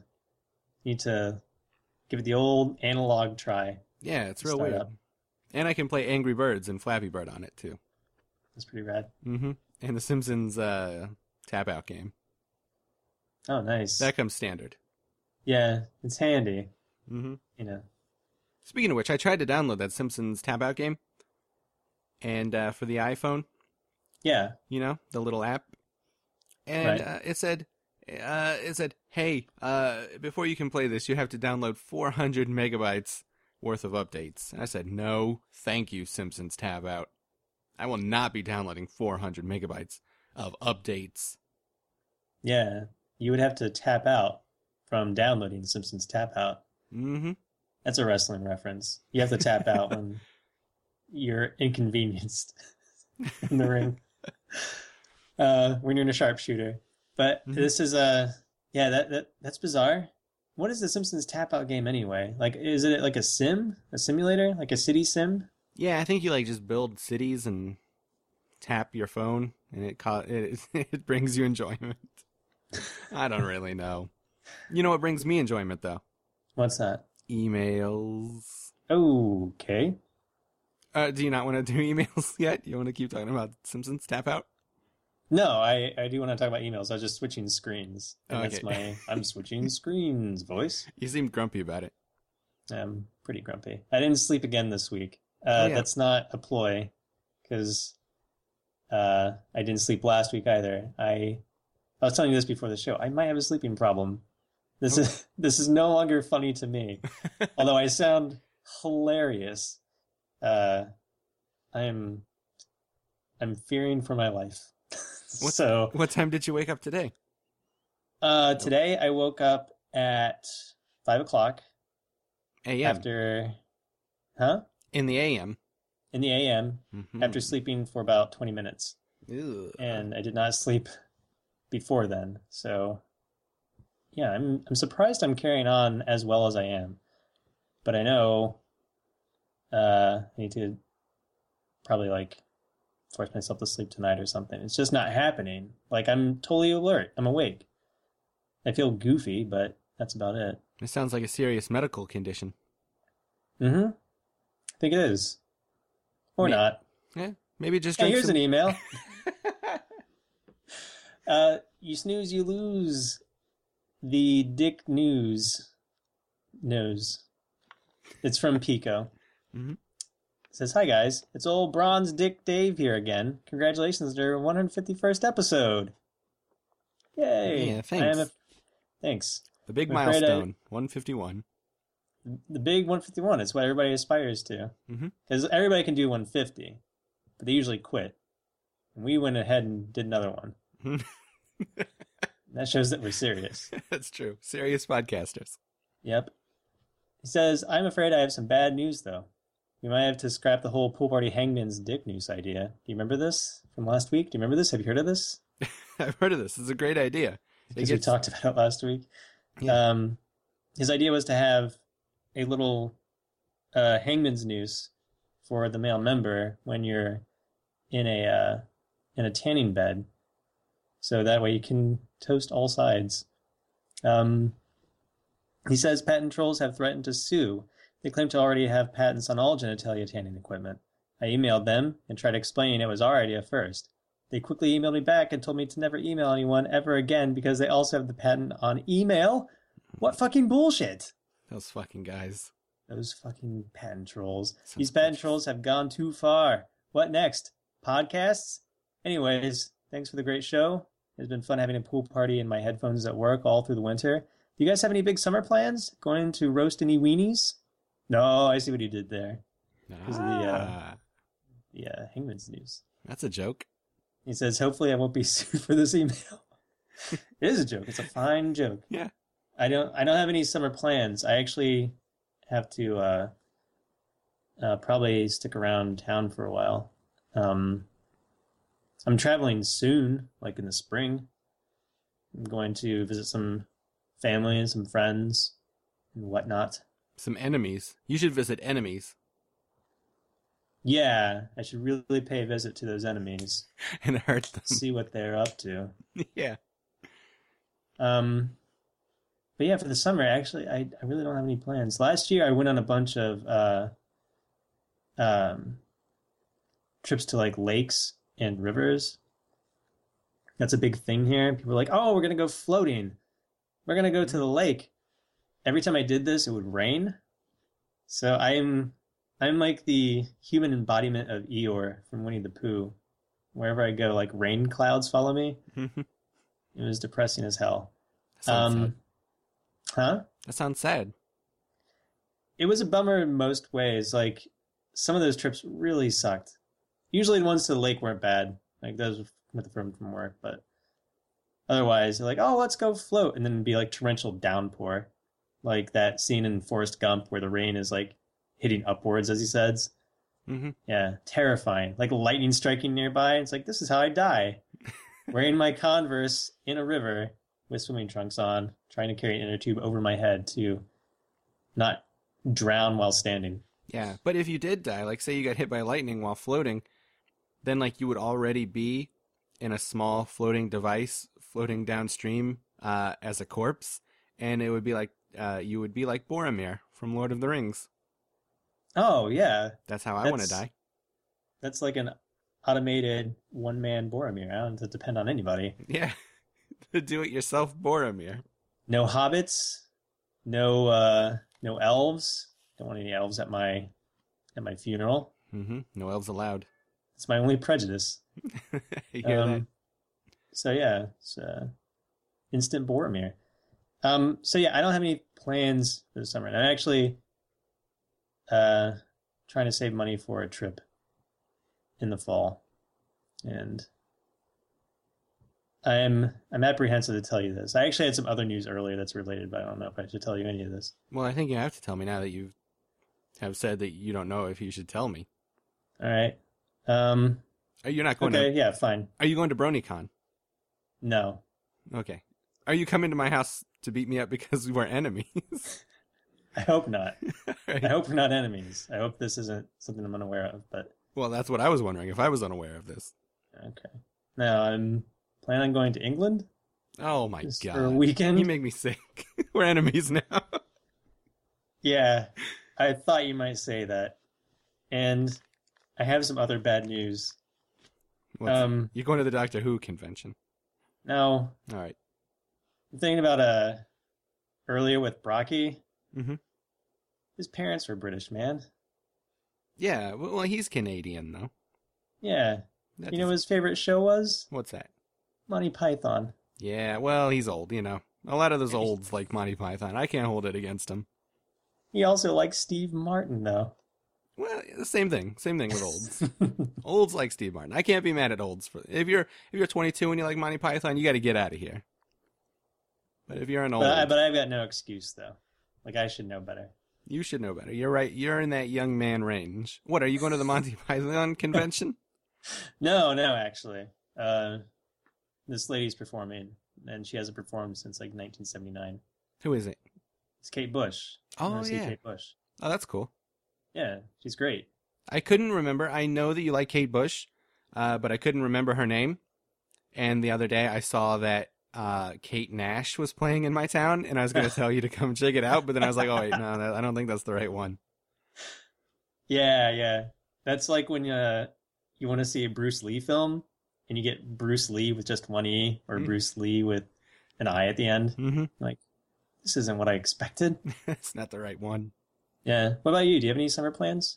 give it the old analog try. Yeah, it's real Start weird. up. And I can play Angry Birds and Flappy Bird on it, too. That's pretty rad. Mm-hmm. And the Simpsons tap-out game. Oh, nice. That comes standard. Yeah, it's handy. Mm-hmm. Speaking of which, I tried to download that Simpsons tap-out game. And for the iPhone, Yeah. the little app. And Right. it said, hey, before you can play this, you have to download 400 megabytes worth of updates. I said, no, thank you, Simpsons Tab Out. I will not be downloading 400 megabytes of updates. Yeah. You would have to tap out from downloading The Simpsons Tap Out. Mm-hmm. That's a wrestling reference. You have to tap out when you're inconvenienced in the ring. When you're in a sharpshooter. But this is that's bizarre. What is the Simpsons Tap Out game anyway? Like, is it like a simulator, like a city sim? Yeah, I think you like just build cities and tap your phone, and it brings you enjoyment. I don't really know. You know what brings me enjoyment though? What's that? Emails. Okay. Do you not want to do emails yet? You want to keep talking about Simpsons Tap Out? No, I do want to talk about emails. I was just switching screens. And Okay. that's I'm switching screens voice. You seemed grumpy about it. I'm pretty grumpy. I didn't sleep again this week. Yeah. That's not a ploy, because I didn't sleep last week either. I was telling you this before the show. I might have a sleeping problem. This is no longer funny to me, although I sound hilarious. I'm fearing for my life. What time did you wake up today? Today I woke up at 5:00 A.M. after, In the A.M. in the a.m. Mhm. after sleeping for about 20 minutes. Ew. And I did not sleep before then. So, yeah, I'm surprised I'm carrying on as well as I am. But I know I need to probably force myself to sleep tonight or something. It's just not happening. Like, I'm totally alert. I'm awake. I feel goofy, but that's about it. It sounds like a serious medical condition. Mm-hmm. I think it is. Or Me- not. Yeah, maybe just Hey, drink here's some... an email. You snooze, you lose. The Dick News. It's from Pico. Mhm. It says, "Hi guys, it's old Bronze Dick Dave here again. Congratulations on your 151st episode." Yay! Yeah, thanks. Thanks. The big I'm afraid milestone, 151. The big 151. It's what everybody aspires to. Mhm. Because everybody can do 150, but they usually quit. And we went ahead and did another one. That shows that we're serious. That's true. Serious podcasters. Yep. He says, "I'm afraid I have some bad news, though. We might have to scrap the whole pool party hangman's dick noose idea. Do you remember this from last week? Do you remember this? Have you heard of this? I've heard of this. It's a great idea. Because we talked about it last week. Yeah. His idea was to have a little hangman's noose for the male member when you're in a tanning bed, so that way you can toast all sides." He says patent trolls have threatened to sue. They claim to already have patents on all genitalia tanning equipment. I emailed them and tried explaining it was our idea first. They quickly emailed me back and told me to never email anyone ever again because they also have the patent on email. What fucking bullshit? Those fucking guys. Those fucking patent trolls. Sounds These patent bitch. trolls have gone too far. What next? Podcasts? Anyways, thanks for the great show. It's been fun having a pool party in my headphones at work all through the winter. Do you guys have any big summer plans? Going to roast any weenies? No, I see what he did there. Because of the Hangman's news. That's a joke. He says, "Hopefully I won't be sued for this email." It is a joke. It's a fine joke. Yeah. I don't have any summer plans. I actually have to probably stick around town for a while. I'm traveling soon, like in the spring. I'm going to visit some family and some friends and whatnot. Some enemies. You should visit enemies Yeah, I should really pay a visit to those enemies, and hurt them. see what they're up to. Yeah. But yeah, for the summer, actually, I really don't have any plans. Last year, I went on a bunch of trips to like lakes and rivers. That's a big thing here. People are like, "Oh, we're gonna go floating. We're gonna go to the lake." Every time I did this, it would rain. So I'm like the human embodiment of Eeyore from Winnie the Pooh. Wherever I go, like rain clouds follow me. It was depressing as hell. That sounds sad. Huh? That sounds sad. It was a bummer in most ways. Like, some of those trips really sucked. Usually the ones to the lake weren't bad. Like, those from work. But Otherwise, they're like, oh, let's go float. And then it'd be like torrential downpour. Like that scene in Forrest Gump where the rain is like hitting upwards, as he says. Mm-hmm. Yeah, terrifying. Like lightning striking nearby. It's like, this is how I die. Wearing my Converse in a river with swimming trunks on, trying to carry an inner tube over my head to not drown while standing. Yeah, but if you did die, like say you got hit by lightning while floating, then like you would already be in a small floating device floating downstream as a corpse, and it would be like you would be like Boromir from Lord of the Rings. Oh, yeah. That's how I want to That's- die. That's like an automated one-man Boromir. I don't have to depend on anybody. Yeah, the do-it-yourself Boromir. No hobbits, no elves. Don't want any elves at my funeral. Mm-hmm. No elves allowed. It's my only prejudice. You hear that? So yeah, it's instant Boromir. So yeah, I don't have any plans for the summer. And I'm actually trying to save money for a trip in the fall, and I'm apprehensive to tell you this. I actually had some other news earlier that's related, but I don't know if I should tell you any of this. Well, I think you have to tell me now that you have said that you don't know if you should tell me. All right. You're not going Okay. to. Yeah. Fine. Are you going to BronyCon? No. Okay. Are you coming to my house to beat me up because we're enemies? I hope not. Right. I hope we're not enemies. I hope this isn't something I'm unaware of. But Well, that's what I was wondering if I was unaware of this. okay. Now I'm planning on going to England Oh my just god. for a weekend. You make me sick. We're enemies now. Yeah, I thought you might say that. And I have some other bad news. You're going to the Doctor Who convention. Now, All right. I'm thinking about earlier with Brocky. Mhm. His parents were British, man. Yeah, well, he's Canadian, though. Yeah. That You know what does- his favorite show was? What's that? Monty Python. Yeah, well, he's old, you know. A lot of those olds like Monty Python. I can't hold it against him. He also likes Steve Martin, though. Well, the same thing. Same thing with olds. Olds like Steve Martin. I can't be mad at olds. If you're 22 and you like Monty Python, you got to get out of here. But if you're an old, But I've got no excuse, though. Like, I should know better. you should know better. You're right. You're in that young man range. What, are you going to the Monty Python convention? No, actually. This lady's performing, and she hasn't performed since, like, 1979. Who is it? It's Kate Bush. I Oh, wanna see yeah. Kate Bush. Oh, that's cool. Yeah, she's great. I couldn't remember. I know that you like Kate Bush, but I couldn't remember her name. And the other day I saw that Kate Nash was playing in my town, and I was going to tell you to come check it out, but then I was like, oh, wait, no, I don't think that's the right one. Yeah. That's like when you want to see a Bruce Lee film, and you get Bruce Lee with just one E, or Bruce Lee with an I at the end. Mm-hmm. Like, this isn't what I expected. It's not the right one. Yeah. What about you? Do you have any summer plans?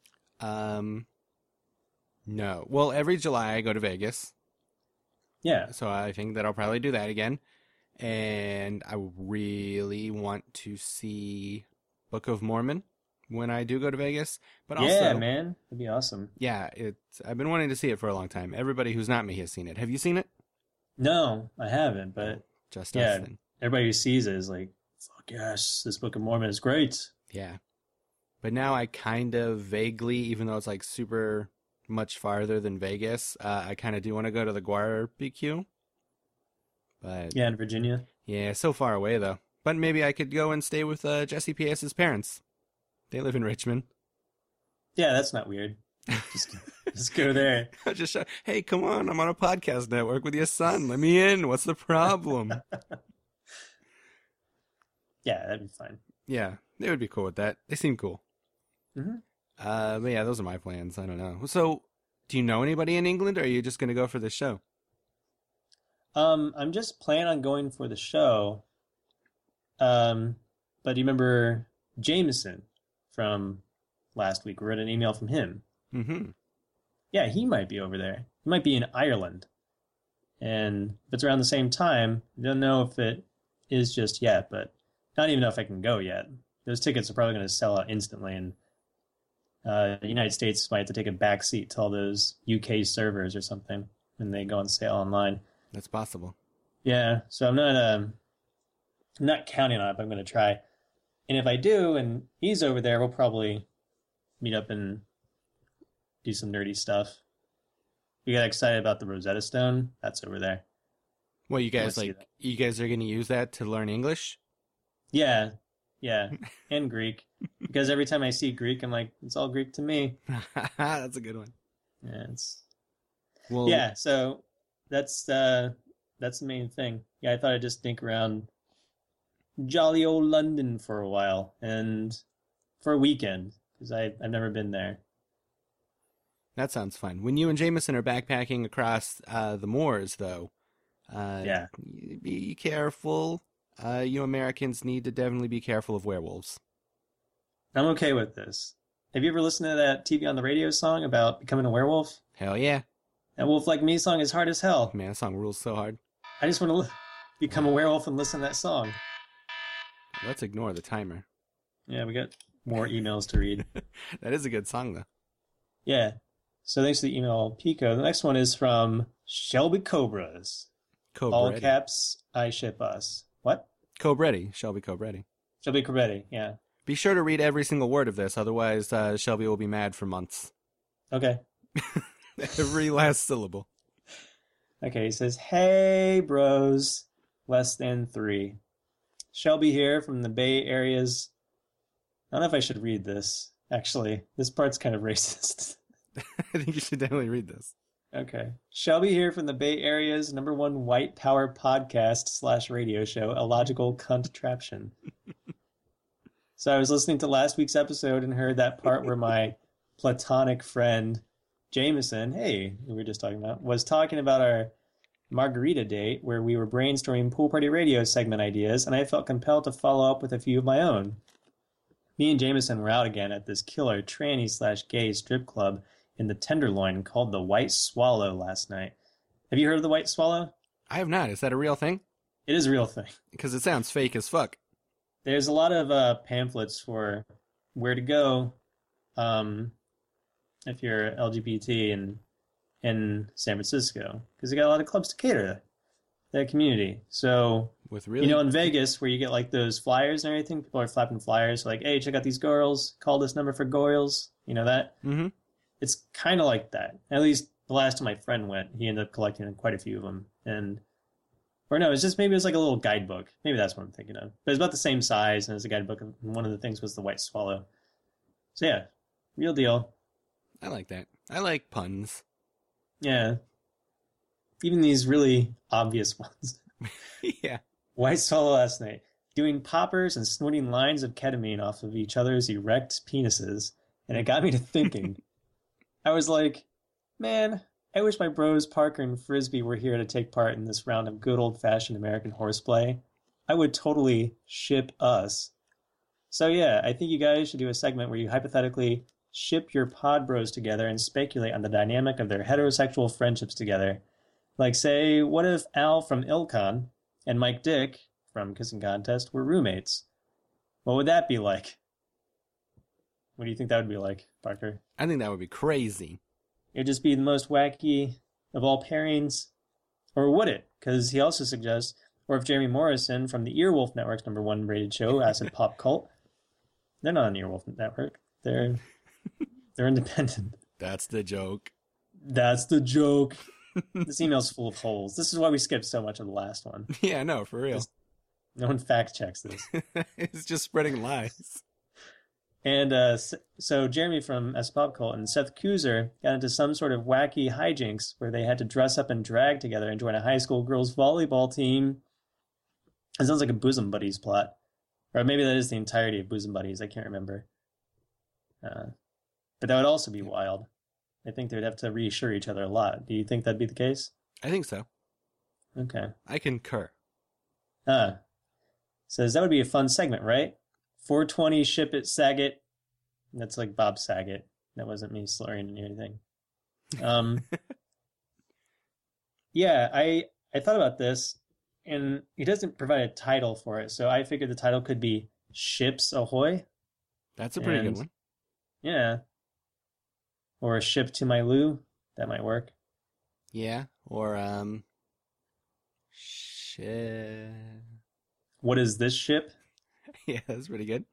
No. Well, every July I go to Vegas, Yeah. so I think that I'll probably do that again. And I really want to see Book of Mormon when I do go to Vegas. But also, Yeah, man. That'd be awesome. yeah, I've been wanting to see it for a long time. Everybody who's not me has seen it. Have you seen it? No, I haven't, but Just yeah. us then. everybody who sees it is like, fuck yes, this Book of Mormon is great. Yeah. But now I kind of vaguely, even though it's like super much farther than Vegas, I kind of do want to go to the Guar BQ. But Yeah, in Virginia. yeah, so far away though. But maybe I could go and stay with Jesse P.S.'s parents. They live in Richmond. Yeah, that's not weird. Just go there. I'll just show, hey, come on, I'm on a podcast network with your son. Let me in. What's the problem? Yeah, that'd be fine. Yeah, they would be cool with that. They seem cool. Mhm. But yeah, those are my plans. I don't know. So, do you know anybody in England, or are you just going to go for the show? I'm just planning on going for the show. But do you remember Jameson from last week? We read an email from him. Mm-hmm. Yeah, he might be over there. He might be in Ireland. And if it's around the same time, I don't know if it is just yet, but not even know if I can go yet. Those tickets are probably going to sell out instantly, and the United States might have to take a back seat to all those UK servers or something when they go on sale online. That's possible. Yeah, so I'm not counting on it, but I'm going to try. And if I do, and he's over there, we'll probably meet up and do some nerdy stuff. You got excited about the Rosetta Stone? That's over there. Well, you I wanna guys see like that. you guys are going to use that to learn English? Yeah, yeah, and Greek. Because every time I see Greek, I'm like, it's all Greek to me. That's a good one. Yeah, it's Well, yeah. So that's the main thing. Yeah, I thought I'd just think around jolly old London for a while and for a weekend because I've never been there. that sounds fun. When you and Jameson are backpacking across the moors, though, Yeah. be careful. You Americans need to definitely be careful of werewolves. I'm okay with this. Have you ever listened to that TV on the radio song about becoming a werewolf? Hell yeah. That Wolf Like Me song is hard as hell. Man, that song rules so hard. I just want to become a werewolf and listen to that song. Let's ignore the timer. Yeah, we got more emails to read. That is a good song, though. Yeah. So thanks for the email, Pico. The next one is from Shelby Cobras. All Cobretti. caps, I ship us. What? Cobretti. Shelby Cobretti. Shelby Cobretti, yeah. Be sure to read every single word of this, otherwise Shelby will be mad for months. Okay. Every last syllable. Okay, he says, hey, bros, less than 3. Shelby here from the Bay Area's... I don't know if I should read this, actually. This part's kind of racist. I think you should definitely read this. Okay. Shelby here from the Bay Area's #1 white power podcast / radio show, A Logical Contraption. So I was listening to last week's episode and heard that part where my platonic friend Jameson, hey, who we were just talking about, was talking about our margarita date where we were brainstorming pool party radio segment ideas, and I felt compelled to follow up with a few of my own. Me and Jameson were out again at this killer tranny / gay strip club in the Tenderloin called the White Swallow last night. Have you heard of the White Swallow? I have not. Is that a real thing? It is a real thing. Because it sounds fake as fuck. There's a lot of pamphlets for where to go if you're LGBT in San Francisco, because they got a lot of clubs to cater to that community. So, With really... you know, in Vegas, where you get like those flyers and everything, people are flapping flyers like, hey, check out these girls, call this number for girls, you know that? Mm-hmm. It's kind of like that. At least the last time my friend went, he ended up collecting quite a few of them. Or no, it's just maybe it was like a little guidebook. Maybe that's what I'm thinking of. But it's about the same size, and it's a guidebook, and one of the things was the White Swallow. So yeah, real deal. I like that. I like puns. Yeah. Even these really obvious ones. Yeah. White Swallow last night, doing poppers and snorting lines of ketamine off of each other's erect penises, and it got me to thinking. I was like, man, I wish my bros Parker and Frisbee were here to take part in this round of good old-fashioned American horseplay. I would totally ship us. So yeah, I think you guys should do a segment where you hypothetically ship your pod bros together and speculate on the dynamic of their heterosexual friendships together. Like, say, what if Al from Ilcon and Mike Dick from Kissing Contest were roommates? What would that be like? What do you think that would be like, Parker? I think that would be crazy. It'd just be the most wacky of all pairings. Or would it? Because he also suggests, or if Jeremy Morrison from the Earwolf Network's #1 rated show, Acid Pop Cult, they're not on the Earwolf Network. They're independent. That's the joke. That's the joke. This email's full of holes. This is why we skipped so much of the last one. Yeah, no, for real. No one fact checks this. It's just spreading lies. And so Jeremy from S Pop Cult and Seth Kuzer got into some sort of wacky hijinks where they had to dress up and drag together and join a high school girls volleyball team. It sounds like a Bosom Buddies plot. Or maybe that is the entirety of Bosom Buddies. I can't remember. But that would also be wild. I think they'd have to reassure each other a lot. Do you think that'd be the case? I think so. Okay. I concur. Says that would be a fun segment, right? 420 ship it Saget. That's like Bob Saget. That wasn't me slurring or anything. Yeah, I thought about this, and he doesn't provide a title for it, so I figured the title could be Ships Ahoy. That's a pretty And- good one. Yeah. Or a ship to my Lou. That might work. Yeah. Or, Shit. What is this ship? Yeah, that's pretty good.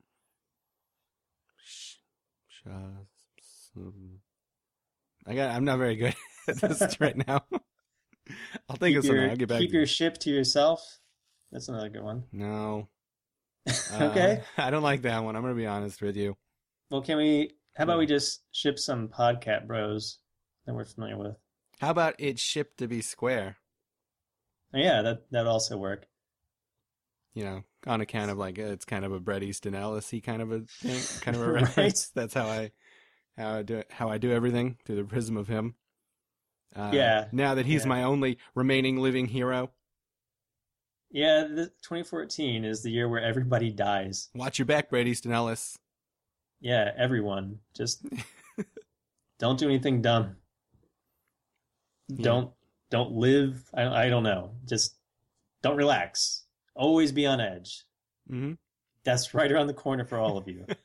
I'm not very good at this right now. I'll think of something. I'll get back Keep to you. your ship to yourself. That's another good one. No. Okay. I don't like that one. I'm going to be honest with you. Well, how about we just ship some Podcat Bros that we're familiar with? How about it shipped to be square? Oh, yeah, that'd also work. You know, on account of like it's kind of a Bret Easton Ellis-y kind of a thing, kind of a Right. reference. That's how I do everything through the prism of him. Yeah. Now that he's Yeah. my only remaining living hero, Yeah, 2014 is the year where everybody dies. watch your back, Bret Easton Ellis. Yeah, everyone. Just don't do anything dumb. Yeah. Don't live. I don't know. Just don't relax. Always be on edge. Mm-hmm. That's right around the corner for all of you.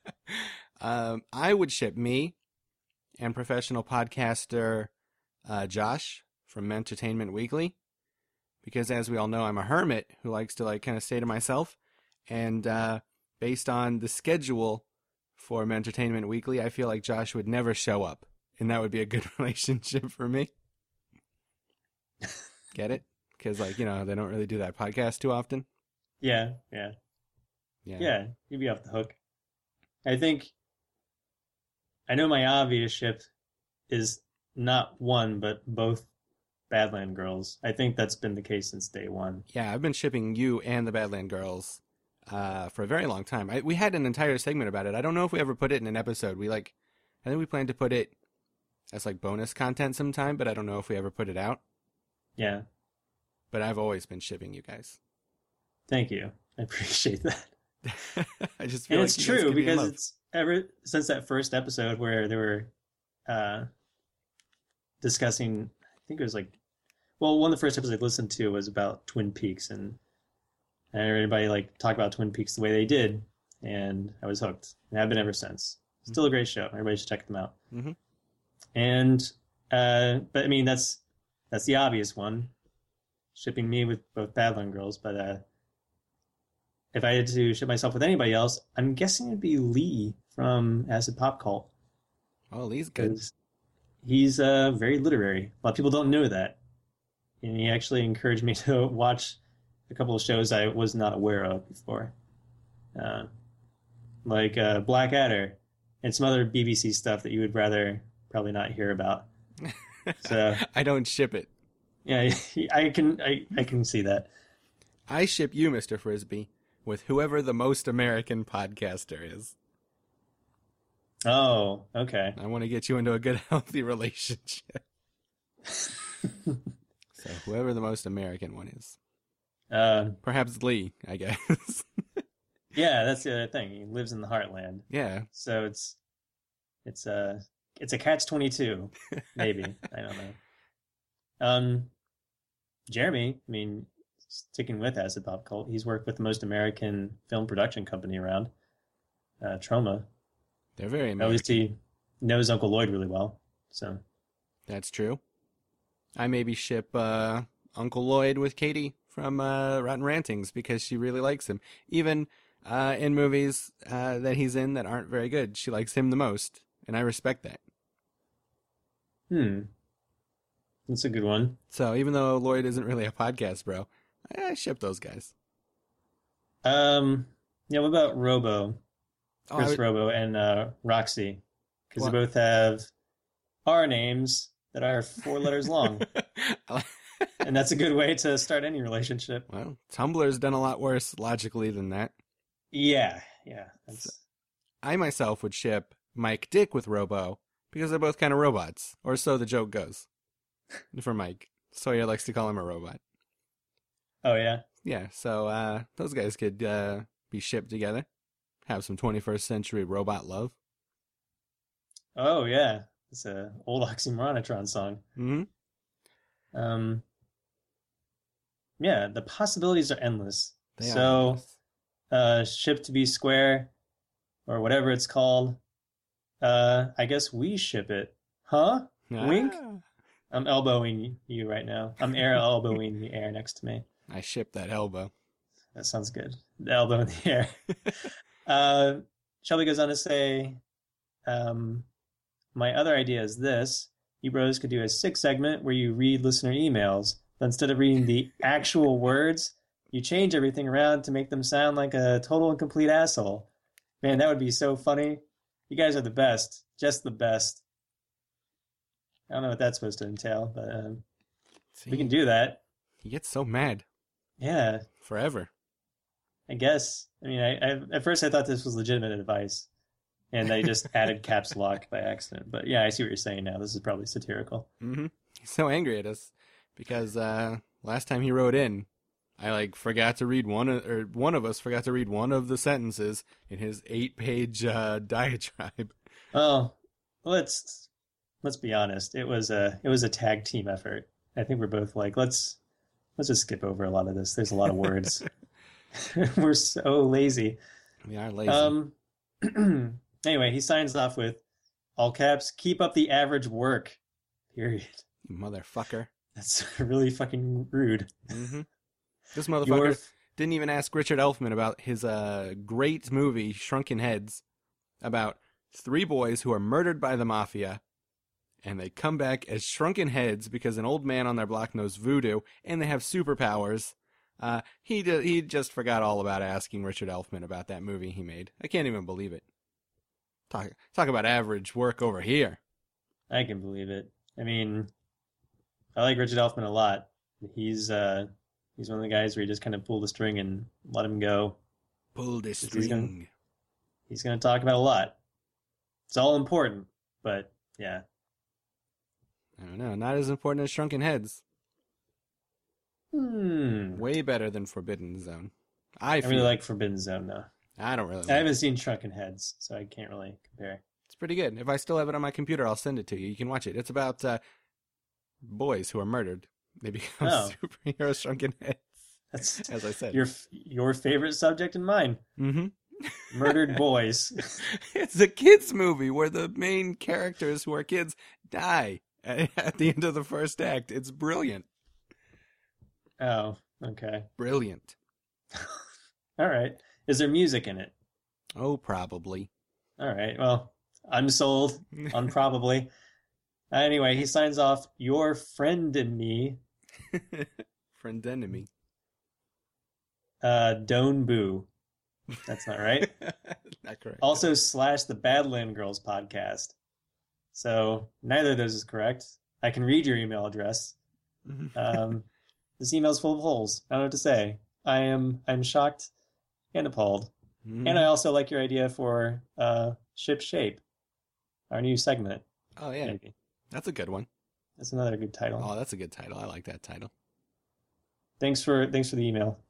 I would ship me and professional podcaster Josh from Entertainment Weekly, because as we all know, I'm a hermit who likes to like kind of stay to myself, and based on the schedule for Entertainment Weekly, I feel like Josh would never show up, and that would be a good relationship for me. Get it? Because like, you know, they don't really do that podcast too often. Yeah. Yeah. You'd be off the hook. I know my obvious ship is not one, but both Badland Girls. I think that's been the case since day one. Yeah, I've been shipping you and the Badland Girls for a very long time. We had an entire segment about it. I don't know if we ever put it in an episode. I think we plan to put it as like bonus content sometime, but I don't know if we ever put it out. Yeah. But I've always been shipping you guys. Thank you. I appreciate that. I just feel And like it's you guys true could be in because love. it's ever since that first episode where they were discussing, I think it was like, well, one of the first episodes I listened to was about Twin Peaks, and everybody like talked about Twin Peaks the way they did, and I was hooked. And I've been ever since. Still a great show. Everybody should check them out. Mm-hmm. And but I mean that's the obvious one, shipping me with both Badland Girls. But if I had to ship myself with anybody else, I'm guessing it'd be Lee from Acid Pop Cult. Oh, Lee's good. 'Cause he's very literary. A lot of people don't know that. And he actually encouraged me to watch a couple of shows I was not aware of before. Like Blackadder and some other BBC stuff that you would rather probably not hear about. So I don't ship it. yeah, I can see that. I ship you, Mr. Frisbee, with whoever the most American podcaster is. Oh, okay. I want to get you into a good, healthy relationship. So whoever the most American one is. Perhaps Lee, I guess. Yeah, that's the other thing. He lives in the heartland. Yeah. So it's a catch-22, maybe. I don't know. Jeremy, I mean, sticking with Acid Pop Cult, he's worked with the most American film production company around, Troma. They're very At American. least he knows Uncle Lloyd really well. So That's true. I maybe ship Uncle Lloyd with Katie from Rotten Rantings because she really likes him. Even in movies that he's in that aren't very good, she likes him the most, and I respect that. that's a good one. So even though Lloyd isn't really a podcast bro, I ship those guys. Yeah, what about Robo? Oh, Chris Robo and Roxy, because they What? both have R names that are 4 letters long, and that's a good way to start any relationship. Well, Tumblr's done a lot worse logically than that. Yeah. That's, I myself would ship Mike Dick with Robo because they're both kind of robots, or so the joke goes. For Mike, Sawyer likes to call him a robot. oh yeah, Yeah, so those guys could be shipped together, have some 21st century robot love. oh yeah. It's a old Oxymoronatron song. Mm-hmm. Yeah, the possibilities are endless. They So, are. ship to be square, or whatever it's called. I guess we ship it, huh? Wink. Ah. I'm elbowing you right now. I'm air elbowing the air next to me. I ship that elbow. That sounds good. The elbow in the air. Shelby goes on to say, my other idea is this. You bros could do a 6 segment where you read listener emails, but instead of reading the actual words, you change everything around to make them sound like a total and complete asshole. Man, that would be so funny. You guys are the best. Just the best. I don't know what that's supposed to entail, but See, we can do that. He gets so mad Yeah, forever. I guess. I mean, I at first I thought this was legitimate advice, and they just added caps lock by accident. But yeah, I see what you're saying now. This is probably satirical. Mm-hmm. He's so angry at us because last time he wrote in, I forgot to read one of us forgot to read one of the sentences in his 8-page diatribe. Oh, let's be honest. It was a tag team effort. I think we're both like, let's just skip over a lot of this. There's a lot of words. We're so lazy. We are lazy. Anyway, he signs off with all caps, keep up the average work. Period. You motherfucker. That's really fucking rude. Mm-hmm. This motherfucker didn't even ask Richard Elfman about his great movie, Shrunken Heads, about 3 boys who are murdered by the mafia, and they come back as shrunken heads because an old man on their block knows voodoo, and they have superpowers. He just forgot all about asking Richard Elfman about that movie he made. I can't even believe it. Talk about average work over here. I can believe it. I mean, I like Richard Elfman a lot. He's one of the guys where you just kind of pull the string and let him go. Pull the string. He's going to talk about a lot. It's all important, but yeah. I don't know. Not as important as Shrunken Heads. Way better than Forbidden Zone. I really like Forbidden Zone, though. I don't really like I haven't seen Shrunken Heads, so I can't really compare. It's pretty good. If I still have it on my computer, I'll send it to you. You can watch it. It's about boys who are murdered. They become superhero shrunken heads. That's, as I said, your favorite subject and mine. Mm-hmm. Murdered boys. It's a kids movie where the main characters who are kids die at the end of the first act. It's brilliant. Oh, okay. Brilliant. All right. Is there music in it? Oh, probably. All right. Well, I'm sold on probably. Anyway, he signs off, your friend and me. Friend enemy. Don't boo. That's not right. Not correct. Also / the Badland Girls podcast. So neither of those is correct. I can read your email address. This email's full of holes. I don't know what to say. I'm shocked and appalled. And I also like your idea for Ship Shape, our new segment. Oh yeah, maybe. That's a good one. That's another good title. Oh, that's a good title. I like that title. Thanks for the email.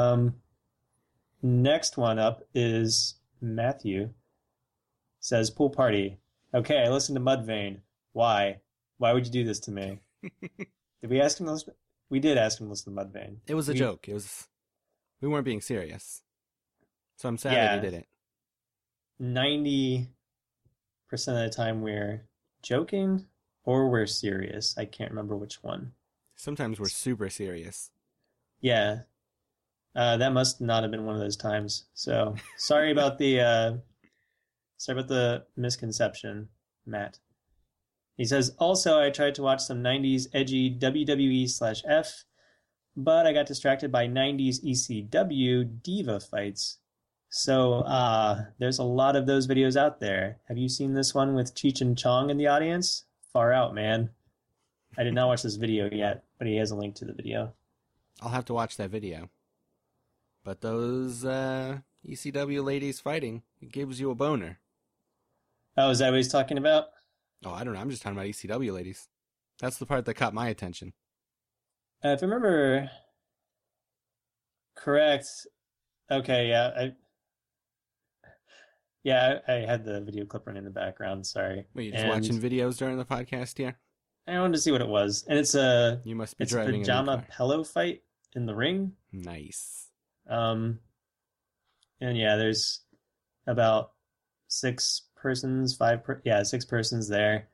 Next one up is Matthew. Says pool party. Okay, I listened to Mudvayne. Why? Why would you do this to me? Did we ask him to listen? We did ask him to listen to Mudvayne. It was a joke. We weren't being serious. So I'm sad that he did it. 90% of the time we're joking or we're serious. I can't remember which one. Sometimes we're super serious. Yeah. That must not have been one of those times. So sorry about the misconception, Matt. He says, also, I tried to watch some 90s edgy WWE/F, but I got distracted by 90s ECW diva fights. So, there's a lot of those videos out there. Have you seen this one with Cheech and Chong in the audience? Far out, man. I did not watch this video yet, but he has a link to the video. I'll have to watch that video. But those ECW ladies fighting, it gives you a boner. Oh, is that what he's talking about? Oh, I don't know. I'm just talking about ECW ladies. That's the part that caught my attention. If I remember correct, okay, I had the video clip running in the background. Sorry. Wait, you're just watching videos during the podcast here? I wanted to see what it was, and it's you must be driving a pajama pillow fight in the ring. Nice. And yeah, there's about 6 persons there.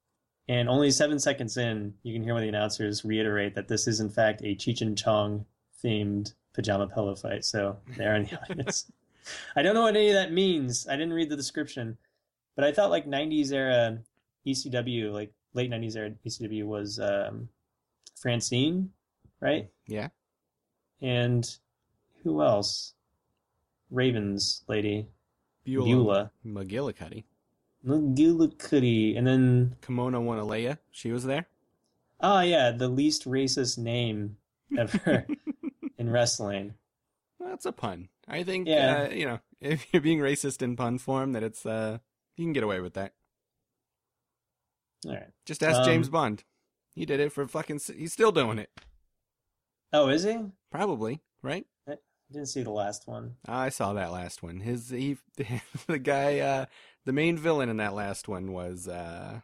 And only 7 seconds in, you can hear one of the announcers reiterate that this is in fact a Cheech and Chong themed pajama pillow fight. So they're in the audience. I don't know what any of that means. I didn't read the description, but I thought like 90s era ECW, like late 90s era ECW was Francine, right? Yeah. And who else? Ravens lady. Beulah McGillicuddy. McGillicuddy. And then... Kimono Wanalea. She was there. Oh, yeah. The least racist name ever in wrestling. Well, that's a pun. I think, Yeah. if you're being racist in pun form, that it's, you can get away with that. All right. Just ask James Bond. He did it for he's still doing it. Oh, is he? Probably, right? I didn't see the last one. I saw that last one. The guy, the main villain in that last one was, I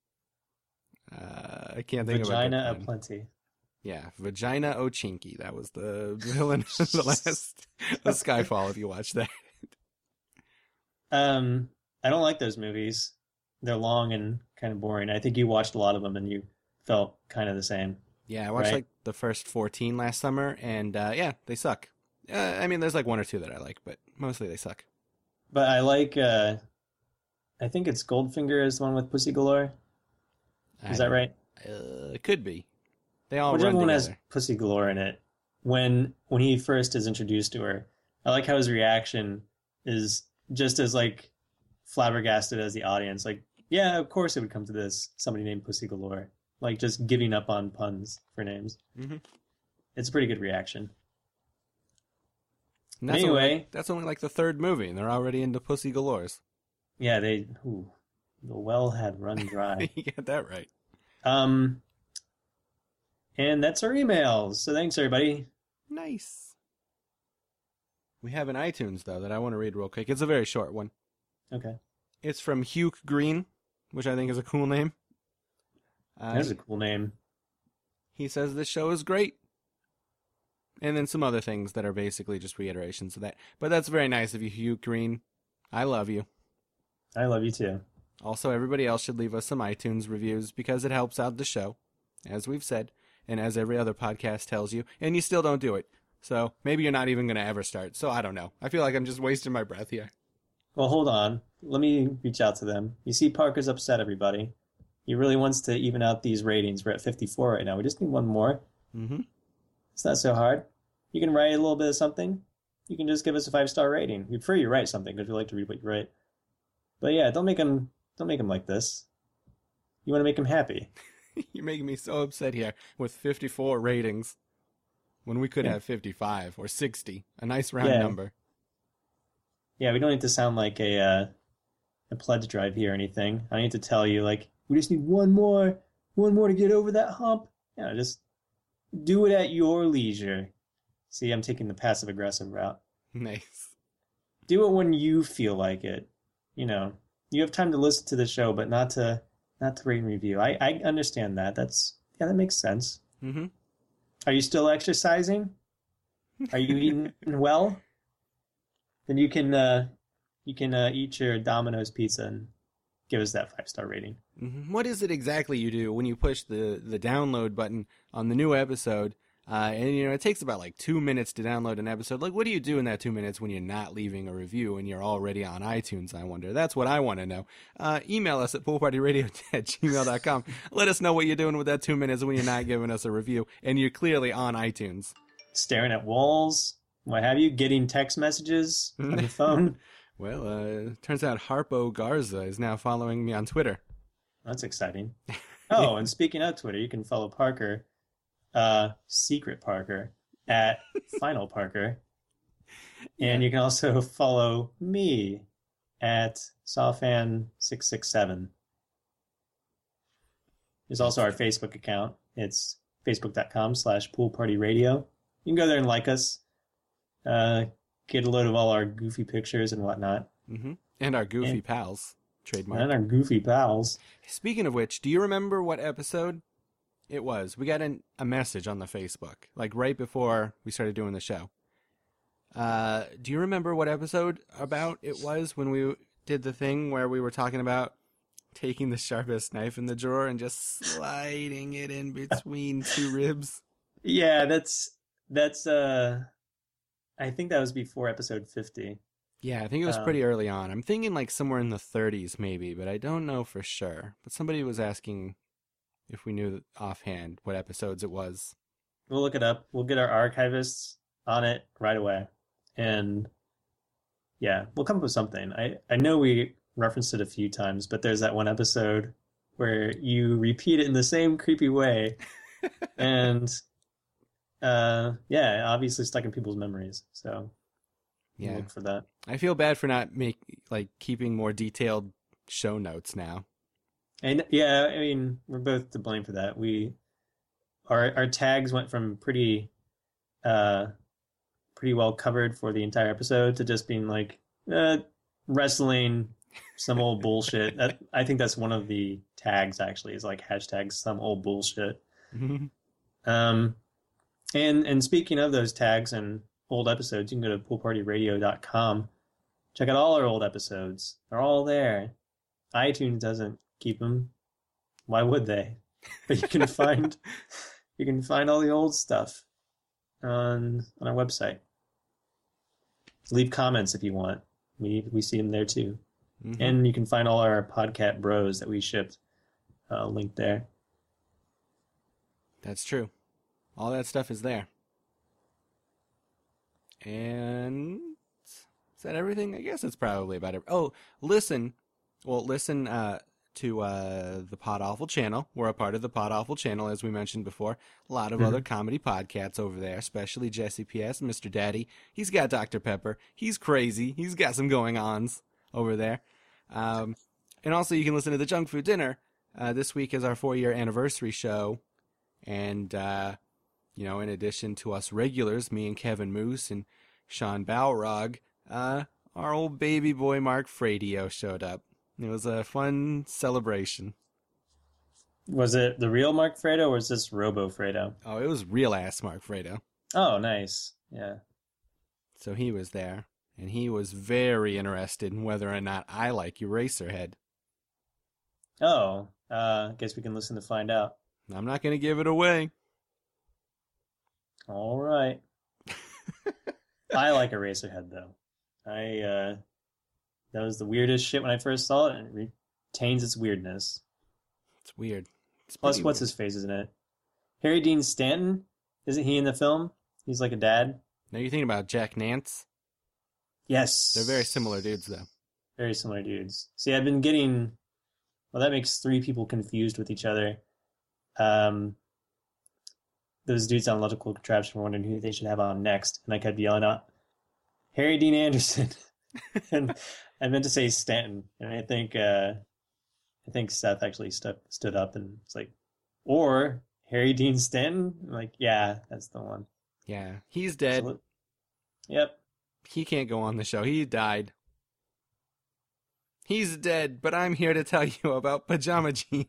can't think Vagina of it. aplenty. Yeah, Vagina Ochinki. That was the villain of the last of Skyfall, if you watch that. I don't like those movies. They're long and kind of boring. I think you watched a lot of them and you felt kind of the same. Yeah, I watched right? like the first 14 last summer, and yeah, they suck. I mean, there's like one or two that I like, but mostly they suck. But I like, I think it's Goldfinger is the one with Pussy Galore. Is that right? It could be. They all Whichever run one together. has Pussy Galore in it. When he first is introduced to her, I like how his reaction is just as like flabbergasted as the audience. Like, yeah, of course it would come to this. Somebody named Pussy Galore. Like just giving up on puns for names. Mm-hmm. It's a pretty good reaction. And that's Anyway. that's only like the third movie, and they're already into Pussy Galores. Yeah, the well had run dry. You got that right. And that's our emails. So thanks everybody. Nice. We have an iTunes, though, that I want to read real quick. It's a very short one. Okay. It's from Hugh Green, which I think is a cool name. That's a cool name. He says this show is great. And then some other things that are basically just reiterations of that. But that's very nice of you, Hugh Green. I love you. I love you too. Also, everybody else should leave us some iTunes reviews because it helps out the show, as we've said, and as every other podcast tells you, and you still don't do it. So maybe you're not even going to ever start. So I don't know. I feel like I'm just wasting my breath here. Well, hold on. Let me reach out to them. You see, Parker's upset, everybody. He really wants to even out these ratings. We're at 54 right now. We just need one more. Mm-hmm. It's not so hard. You can write a little bit of something. You can just give us a 5-star rating. We'd prefer you write something because we like to read what you write. But yeah, don't make him like this. You want to make him happy. You're making me so upset here with 54 ratings when we could have 55 or 60. A nice round number. Yeah, we don't need to sound like a pledge drive here or anything. I need to tell you, like, we just need one more to get over that hump. Yeah, just do it at your leisure. See, I'm taking the passive-aggressive route. Nice. Do it when you feel like it. You know, you have time to listen to the show, but not to rate and review. I understand that. That makes sense. Mm-hmm. Are you still exercising? Are you eating well? Then you can eat your Domino's pizza and give us that 5-star rating. Mm-hmm. What is it exactly you do when you push the download button on the new episode? And it takes about like 2 minutes to download an episode. Like, what do you do in that 2 minutes when you're not leaving a review and you're already on iTunes? I wonder. That's what I want to know. Email us at poolpartyradio@gmail.com. Let us know what you're doing with that 2 minutes when you're not giving us a review and you're clearly on iTunes. Staring at walls, what have you? Getting text messages on your phone. Well, turns out Harpo Garza is now following me on Twitter. That's exciting. Oh, and speaking of Twitter, you can follow Parker. Secret Parker at Final Parker. And you can also follow me at Sawfan667. There's also our Facebook account. It's facebook.com/poolpartyradio. You can go there and like us. Get a load of all our goofy pictures and whatnot. Mm-hmm. And our goofy pals. Trademark. And our goofy pals. Speaking of which, do you remember what episode it was? We got a message on the Facebook, like right before we started doing the show. Do you remember what episode about it was when we did the thing where we were talking about taking the sharpest knife in the drawer and just sliding it in between two ribs? Yeah, that's That's I think that was before episode 50. Yeah, I think it was pretty early on. I'm thinking like somewhere in the 30s maybe, but I don't know for sure. But somebody was asking if we knew offhand what episodes it was. We'll look it up. We'll get our archivists on it right away. And yeah, we'll come up with something. I know we referenced it a few times, but there's that one episode where you repeat it in the same creepy way. And yeah, obviously stuck in people's memories. So we'll Yeah. look for that. I feel bad for not keeping more detailed show notes now. And yeah, I mean, we're both to blame for that. Our tags went from pretty well covered for the entire episode to just being like wrestling, some old bullshit. I think that's one of the tags actually, is like hashtag some old bullshit. And speaking of those tags and old episodes, you can go to poolpartyradio.com. Check out all our old episodes. They're all there. iTunes doesn't keep them. Why would they? But you can find all the old stuff on our website. Leave comments if you want. We see them there too. Mhm. And you can find all our Podcat Bros that we shipped linked there. That's true. All that stuff is there. And is that everything? I guess it's probably about it. Oh, listen to the Pod Awful channel. We're a part of the Pod Awful channel, as we mentioned before. A lot of other comedy podcasts over there, especially Jesse P.S., Mr. Daddy. He's got Dr. Pepper. He's crazy. He's got some going-ons over there. And also you can listen to the Junk Food Dinner. This week is our 4-year anniversary show. And, in addition to us regulars, me and Kevin Moose and Sean Balrog, our old baby boy Mark Fradio showed up. It was a fun celebration. Was it the real Mark Fredo or was this Robo Fredo? Oh, it was real-ass Mark Fradio. Oh, nice. Yeah. So he was there, and he was very interested in whether or not I like Eraserhead. Oh, guess we can listen to find out. I'm not going to give it away. All right. I like Eraserhead, though. That was the weirdest shit when I first saw it, and it retains its weirdness. It's weird. It's Plus, pretty what's weird. his face is in it? Harry Dean Stanton? Isn't he in the film? He's like a dad? Now you're thinking about Jack Nance? Yes. They're very similar dudes, though. Very similar dudes. See, I've been getting... Well, that makes 3 people confused with each other. Those dudes on Logical Contraption were wondering who they should have on next, and I kept yelling out, Harry Dean Anderson. And I meant to say Stanton, and I think Seth actually stood up and was like, or Harry Dean Stanton? I'm like, yeah, that's the one. Yeah, he's dead. So, yep. He can't go on the show. He died. He's dead, but I'm here to tell you about Pajama Jeans.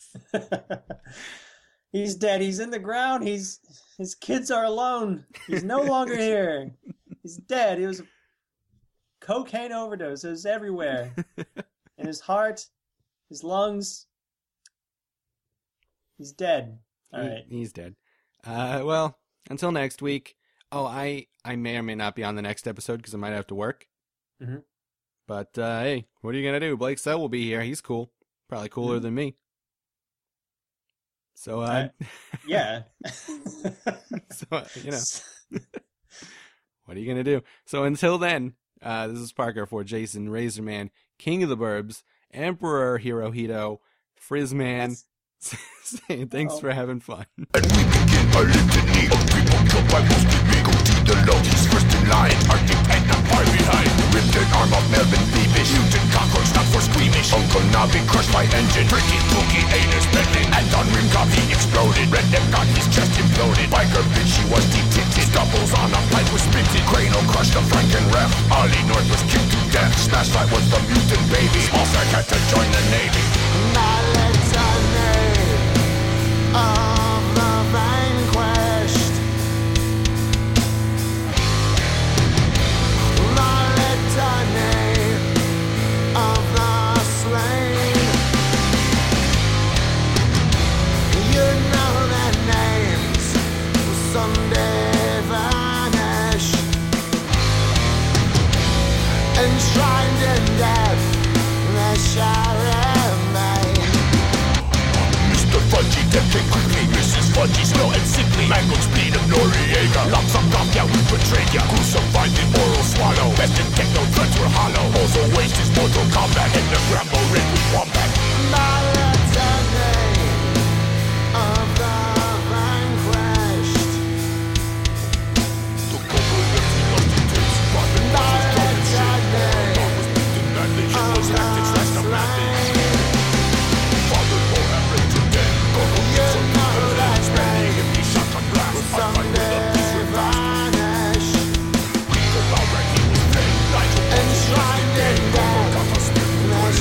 He's dead. He's in the ground. His kids are alone. He's no longer here. He's dead. It was a cocaine overdose. It was everywhere. In his heart, his lungs. He's dead. All right. He's dead. Well, until next week. Oh, I may or may not be on the next episode because I might have to work. Mm-hmm. But, hey, what are you going to do? Blake Sell will be here. He's cool. Probably cooler than me. So, yeah. so, what are you going to do? So until then, this is Parker for Jason Razorman, King of the Burbs, Emperor Hirohito, Frizzman, saying thanks for having fun. And we begin a litany of people killed by most of me. Go to the lowest, first in line, Arctic and not far behind. Ripped an arm off Melvin Beavish, mutant cockroach, not for squeamish. Uncle Nobby crushed my engine, Tricky Pookie anus bending, and on rim coffee exploded. Redneck got his chest imploded. Biker bitch, she was deep-tinted, doubles on a pipe was spitted. Crano crushed a Franken ref, Ollie North was kicked to death. Smashlight was the mutant baby, Smallsack had to join the Navy. Of the vanquished, the litany of the slain. You know their names someday. Death came quickly, Mrs. Fudgy, slow and sickly. Mangled speed of Noriega, lumps of knocked out, betrayed ya. Who survived the oral swallow? Best in techno threats were hollow. Also waste his Mortal Kombat, and the Grambo ring with wombat. Of the vanquished. The cover left me lost in tapes. Robin was his drunken shit. Mom was beaten badly. Hitler's tactics last a madness. Father-in-law had raped her dead. Goro gets some people legs. Spending empty shotgun blast. I fight with a piece with vanish. Rico Bauer, he was dead. Nigel was enshrined in death. Got a spirit with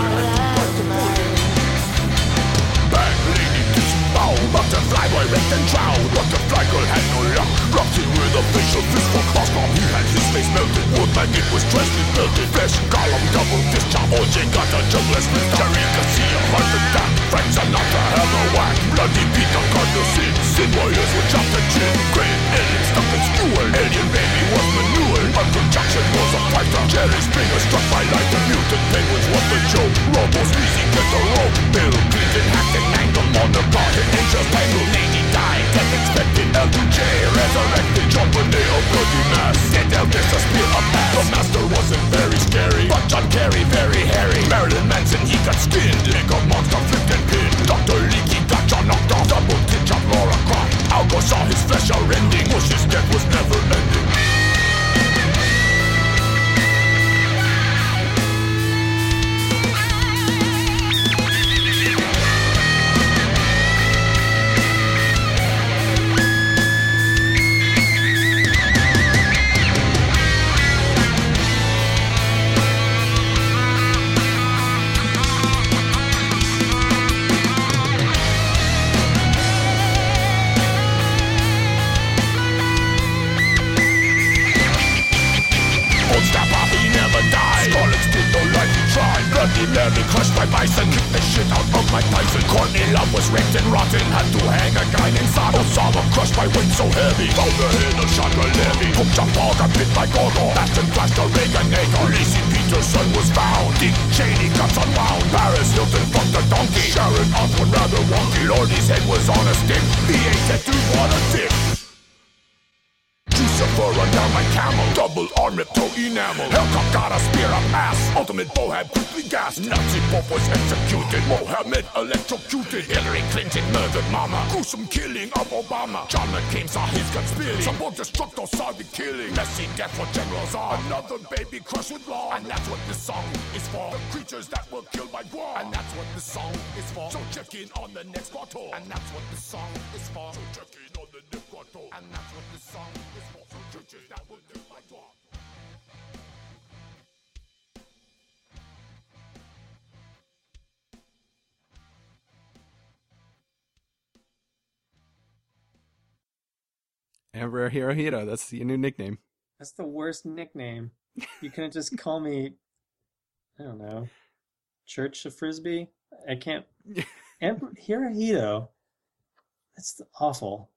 Bang lady disemboweled. Butterfly boy raped and drowned. Butterfly girl had no luck. Rocked him with a facial fist for cross bomb. He had his face melted. Woodman it was dressed in melted flesh. Column double fist chop. OJ got a juggler's lift. Jerry Garcia heart attack. Frank Sinatra hammer whack. Bloody Peter Cardinal Sin. Sin warriors were chopped and chin. Great alien stuck and skewered. Alien baby was manured. Michael Jackson was a fighter. Jerry Springer struck by light. The mutant penguins was the joke. Robo Sneezy get the rope. Bill Clinton hacked and mangled. Monogarden angels tangled. Lady died. Death expected. L2J resurrected. John Boneo bloody mass. Dead Elvis a spear up ass. The master wasn't very scary, but John Kerry very hairy. Marilyn Manson he got skinned. Lego monster flipped and pinned. Dr. Leakey got John knocked off. Double pitch of Laura Croft. Algo saw his flesh are rending. Bush's death was never ending. Bloody Mary crushed by bison. Kicked the shit out of Mike Tyson. Courtney Love was raped and rotten. Had to hang a guy named Saddam. Osama crushed by weight so heavy. Found the head of Chandra Levy. Hook John Paul got bit by Gorgo. Baston crashed a Reaganator. Lacey Peterson was found. Dick Cheney guts unwound. Paris Hilton fucked a donkey. Sharon Osbourne rather wonky. Lordy's head was on a stick. V8 tattooed what a dick. Jucifer down my camel. Double arm rip toe enamel. Hellcock got a spear up ass. Ultimate Bohab quickly gassed. Nazi Pope was executed. Mohammed electrocuted. Hillary Clinton murdered mama. Gruesome killing of Obama. John McCain saw his gun spilling. Some self-destructo saw the killing. Messy death for General Zod. Another baby crushed with law. And that's what this song is for. The creatures that were killed by war. And that's what this song is for. So check in on the next quarto. And that's what this song is for. So check in on the next quarto. And that's what this song is for. So creatures that were killed by war. Emperor Hirohito, that's your new nickname. That's the worst nickname. You couldn't just call me, I don't know, Church of Frisbee? I can't. Emperor Hirohito. That's awful.